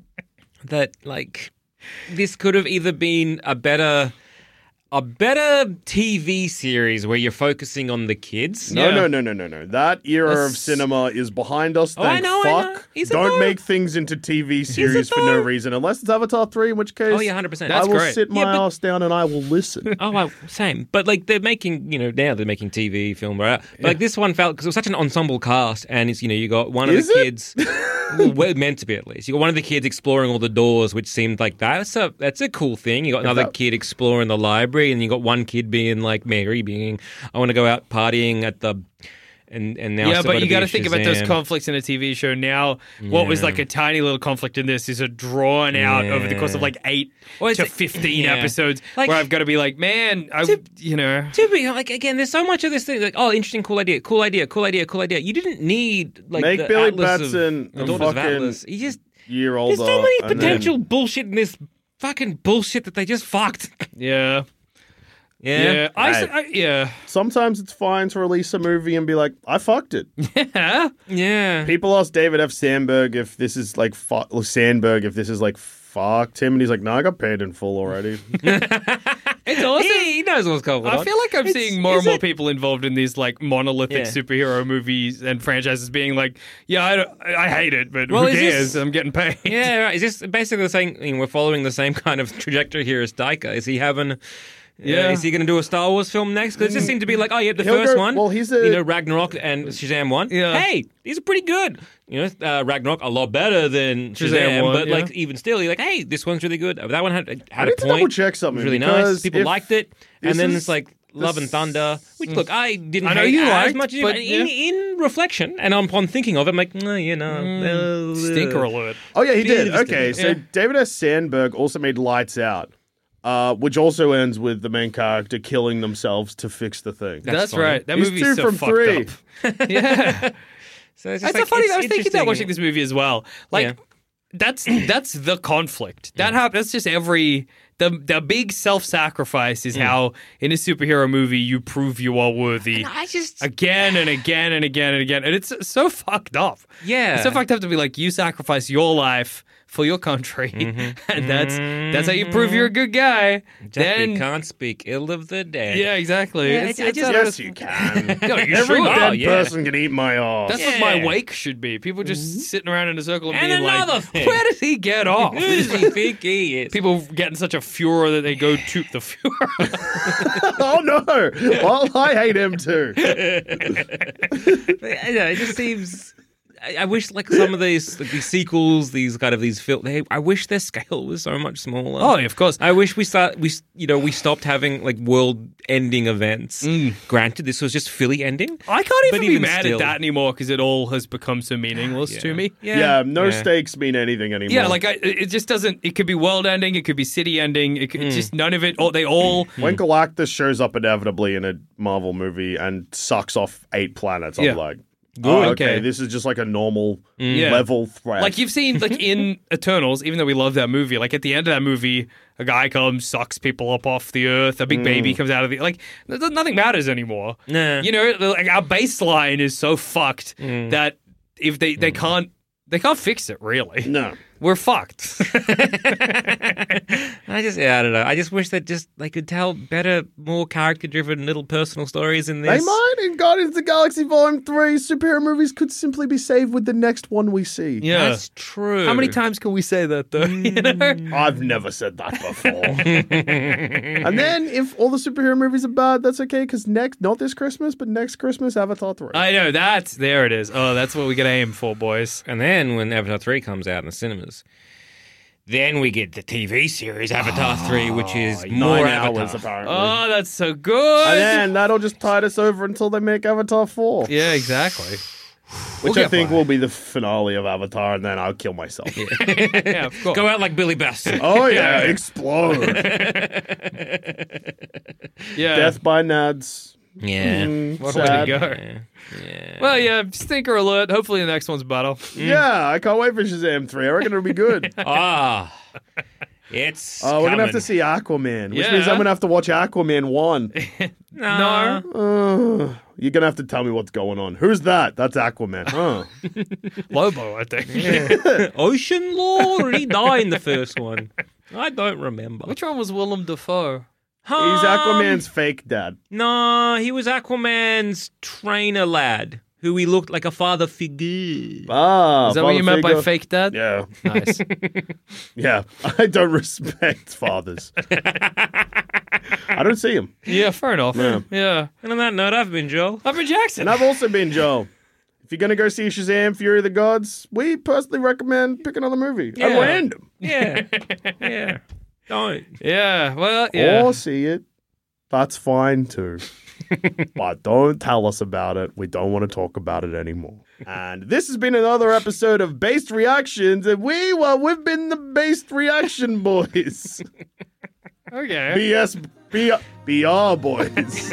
that like this could have either been a better, a better T V series where you're focusing on the kids. No, Yeah. no, no, no, no, no. That era of That's- cinema is behind us. Oh, I Thank know, I know. fuck. Is it Don't though? make things into T V series for no though? reason, unless it's Avatar three, in which case, Oh yeah, hundred percent. I That's will great. sit my Yeah, but- ass down and I will listen. Oh, well, same. But like they're making, you know, now they're making T V, film, right? But like this one felt because it was such an ensemble cast, and it's you know you got one of Is the it? kids, well, we're meant to be at least. You got one of the kids exploring all the doors, which seemed like that's a that's a cool thing. You got another that- kid exploring the library, and you got one kid being like Mary, being I want to go out partying at the. And, and now Yeah, but you got to think about those Shazam. conflicts in a T V show. Now, what was Yeah. like a tiny little conflict in this is a drawn out Yeah. over the course of like eight Well, to it's- fifteen yeah. episodes, Like- where I've got to be like, man, I, To- you know, To be like again, there's so much of this thing. Like, oh, interesting, cool idea, cool idea, cool idea, cool idea. You didn't need like Make the Billy Atlas Batson of, the a Daughters of fucking Atlas. You just Year older. there's so many and then- potential bullshit in this fucking bullshit that they just fucked. yeah, Yeah, yeah, I, Right. I yeah, Sometimes it's fine to release a movie and be like, I fucked it. yeah. yeah. People ask David F. Sandberg if this is like fu- or Sandberg if this is like fucked him, and he's like, "No, I got paid in full already." It's awesome. He, he knows what's going on. I feel like I'm It's- seeing more and is more it- people involved in these like monolithic Yeah. superhero movies and franchises being like, yeah, I, don't- I hate it, but Well, who is this- cares? I'm getting paid. Yeah, right. Is this basically the same? You know, we're following the same kind of trajectory here as Taika. Is he having? Yeah. Uh, is he going to do a Star Wars film next? Because it just seemed to be like, oh yeah, the He'll first go- one. well, he's a- you know Ragnarok and Shazam one. Yeah. Hey, these are pretty good. You know, uh, Ragnarok a lot better than Shazam, Shazam one, but yeah. like even still, you're like, hey, this one's really good. That one had I had a need to point. double check something. It was really because nice. People if liked it, this and then is- it's like Love and this- Thunder. Which look, I didn't I know hate you as liked, much. as- but, in, yeah. in reflection, and upon thinking of it, I'm like, no, you know, uh, Stinker alert. Oh yeah, he Bit did. of a Okay, so yeah. David S. Sandberg also made Lights Out, uh, which also ends with the main character killing themselves to fix the thing. That's That's, funny. right. That He's movie's two so from fucked three. up. Yeah. So it's just That's like, so funny. it's I was thinking that interesting. watching this movie as well. Like Yeah. that's that's the conflict. That hap- That's just every the the big self sacrifice is how in a superhero movie you prove you are worthy I just again and again and again and again, and it's so fucked up. Yeah. it's so fucked up to be like you sacrifice your life for your country, and that's that's how you prove you're a good guy. Exactly, Then can't speak ill of the dead. yeah, exactly. Yeah, It's- I it's just- how- Yes, you can. No, you Every should. dead Oh, yeah. person can eat my ass. That's what my Yeah. wake should be. People just sitting around in a circle and, And being another like, thing. where does he get off? Who does he think he is? People get in such a furor that they go to the furor. Oh no! Well, I hate him too. I know, it just seems. I, I wish like some of these like, these sequels, these kind of these film. They, I wish their scale was so much smaller. Oh, of course. I wish we start we you know we stopped having like world-ending events. Granted, this was just Philly ending. I can't even But be even mad still. at that anymore because it all has become so meaningless to me. Yeah, no Yeah. stakes mean anything anymore. Yeah, like I, it just doesn't. It could be world ending. It could be city ending. It could, it's just none of it. Or they all. when Galactus shows up inevitably in a Marvel movie and sucks off eight planets, Yeah. I'm like, Good, oh, okay, okay. this is just like a normal Yeah. level threat. Like you've seen, like in Eternals, even though we love that movie, like at the end of that movie, a guy comes, sucks people up off the earth, a big baby comes out of the like, th- th- nothing matters anymore. Nah. You know, like our baseline is so fucked that if they they can't they can't fix it really. no. we're fucked. I just, yeah, I don't know. I just wish that just they could tell better, more character-driven little personal stories in this. They might. In Guardians of the Galaxy Volume three, superhero movies could simply be saved with the next one we see. Yeah. That's true. How many times can we say that, though? You know? I've never said that before. And then, if all the superhero movies are bad, that's okay, because next, not this Christmas, but next Christmas, Avatar three. I know, that's, there it is. Oh, that's what we gotta aim for, boys. And then when Avatar three comes out in the cinemas, then we get the T V series Avatar three, which is Nine more hours, Avatar. apparently. Oh, that's so good. And then that'll just tide us over until they make Avatar four. Yeah, exactly. Which We'll I get think by. will be the finale of Avatar, and then I'll kill myself. Yeah, of course. Go out like Billy Bassett. Oh, yeah, explode. Yeah. Death by Nads. Yeah. Mm, What a way sad. to go. Yeah. Yeah. Well, yeah, stinker alert. Hopefully the next one's better. Yeah, I can't wait for Shazam three. I reckon it'll be good. Ah. It's Oh, we're going to have to coming. see Aquaman, which Yeah. means I'm going to have to watch Aquaman one. No. Uh, you're going to have to tell me what's going on. Who's that? That's Aquaman. Huh. Lobo, I think. Ocean Lord, or did he die in the first one? I don't remember. Which one was Willem Dafoe? He's Um, Aquaman's fake dad. No, he was Aquaman's trainer lad, who he looked like a father figure. Ah, Is that what you meant by figure. fake dad? Yeah. Nice. Yeah. I don't respect fathers. I don't see him. Yeah, fair enough. Yeah. Yeah. And on that note, I've been Joel. I'm in Jackson. And I've also been Joe. If you're going to go see Shazam, Fury of the Gods, we personally recommend pick another movie. Yeah. At random. Yeah. Yeah. Don't. Yeah, well, yeah. Or see it. That's fine too. But don't tell us about it. We don't want to talk about it anymore. And this has been another episode of Based Reactions. And we, well, we've been the Based Reaction Boys. Okay. B S, B, B R Boys.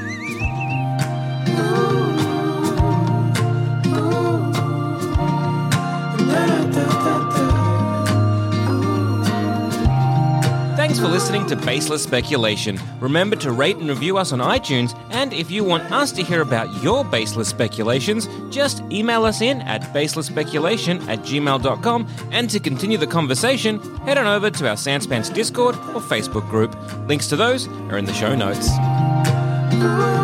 Thanks for listening to Baseless Speculation. Remember to rate and review us on iTunes, and if you want us to hear about your baseless speculations, just email us in at baselessspeculation at gmail dot com, and to continue the conversation, head on over to our Sanspants Discord or Facebook group. Links to those are in the show notes. Ooh.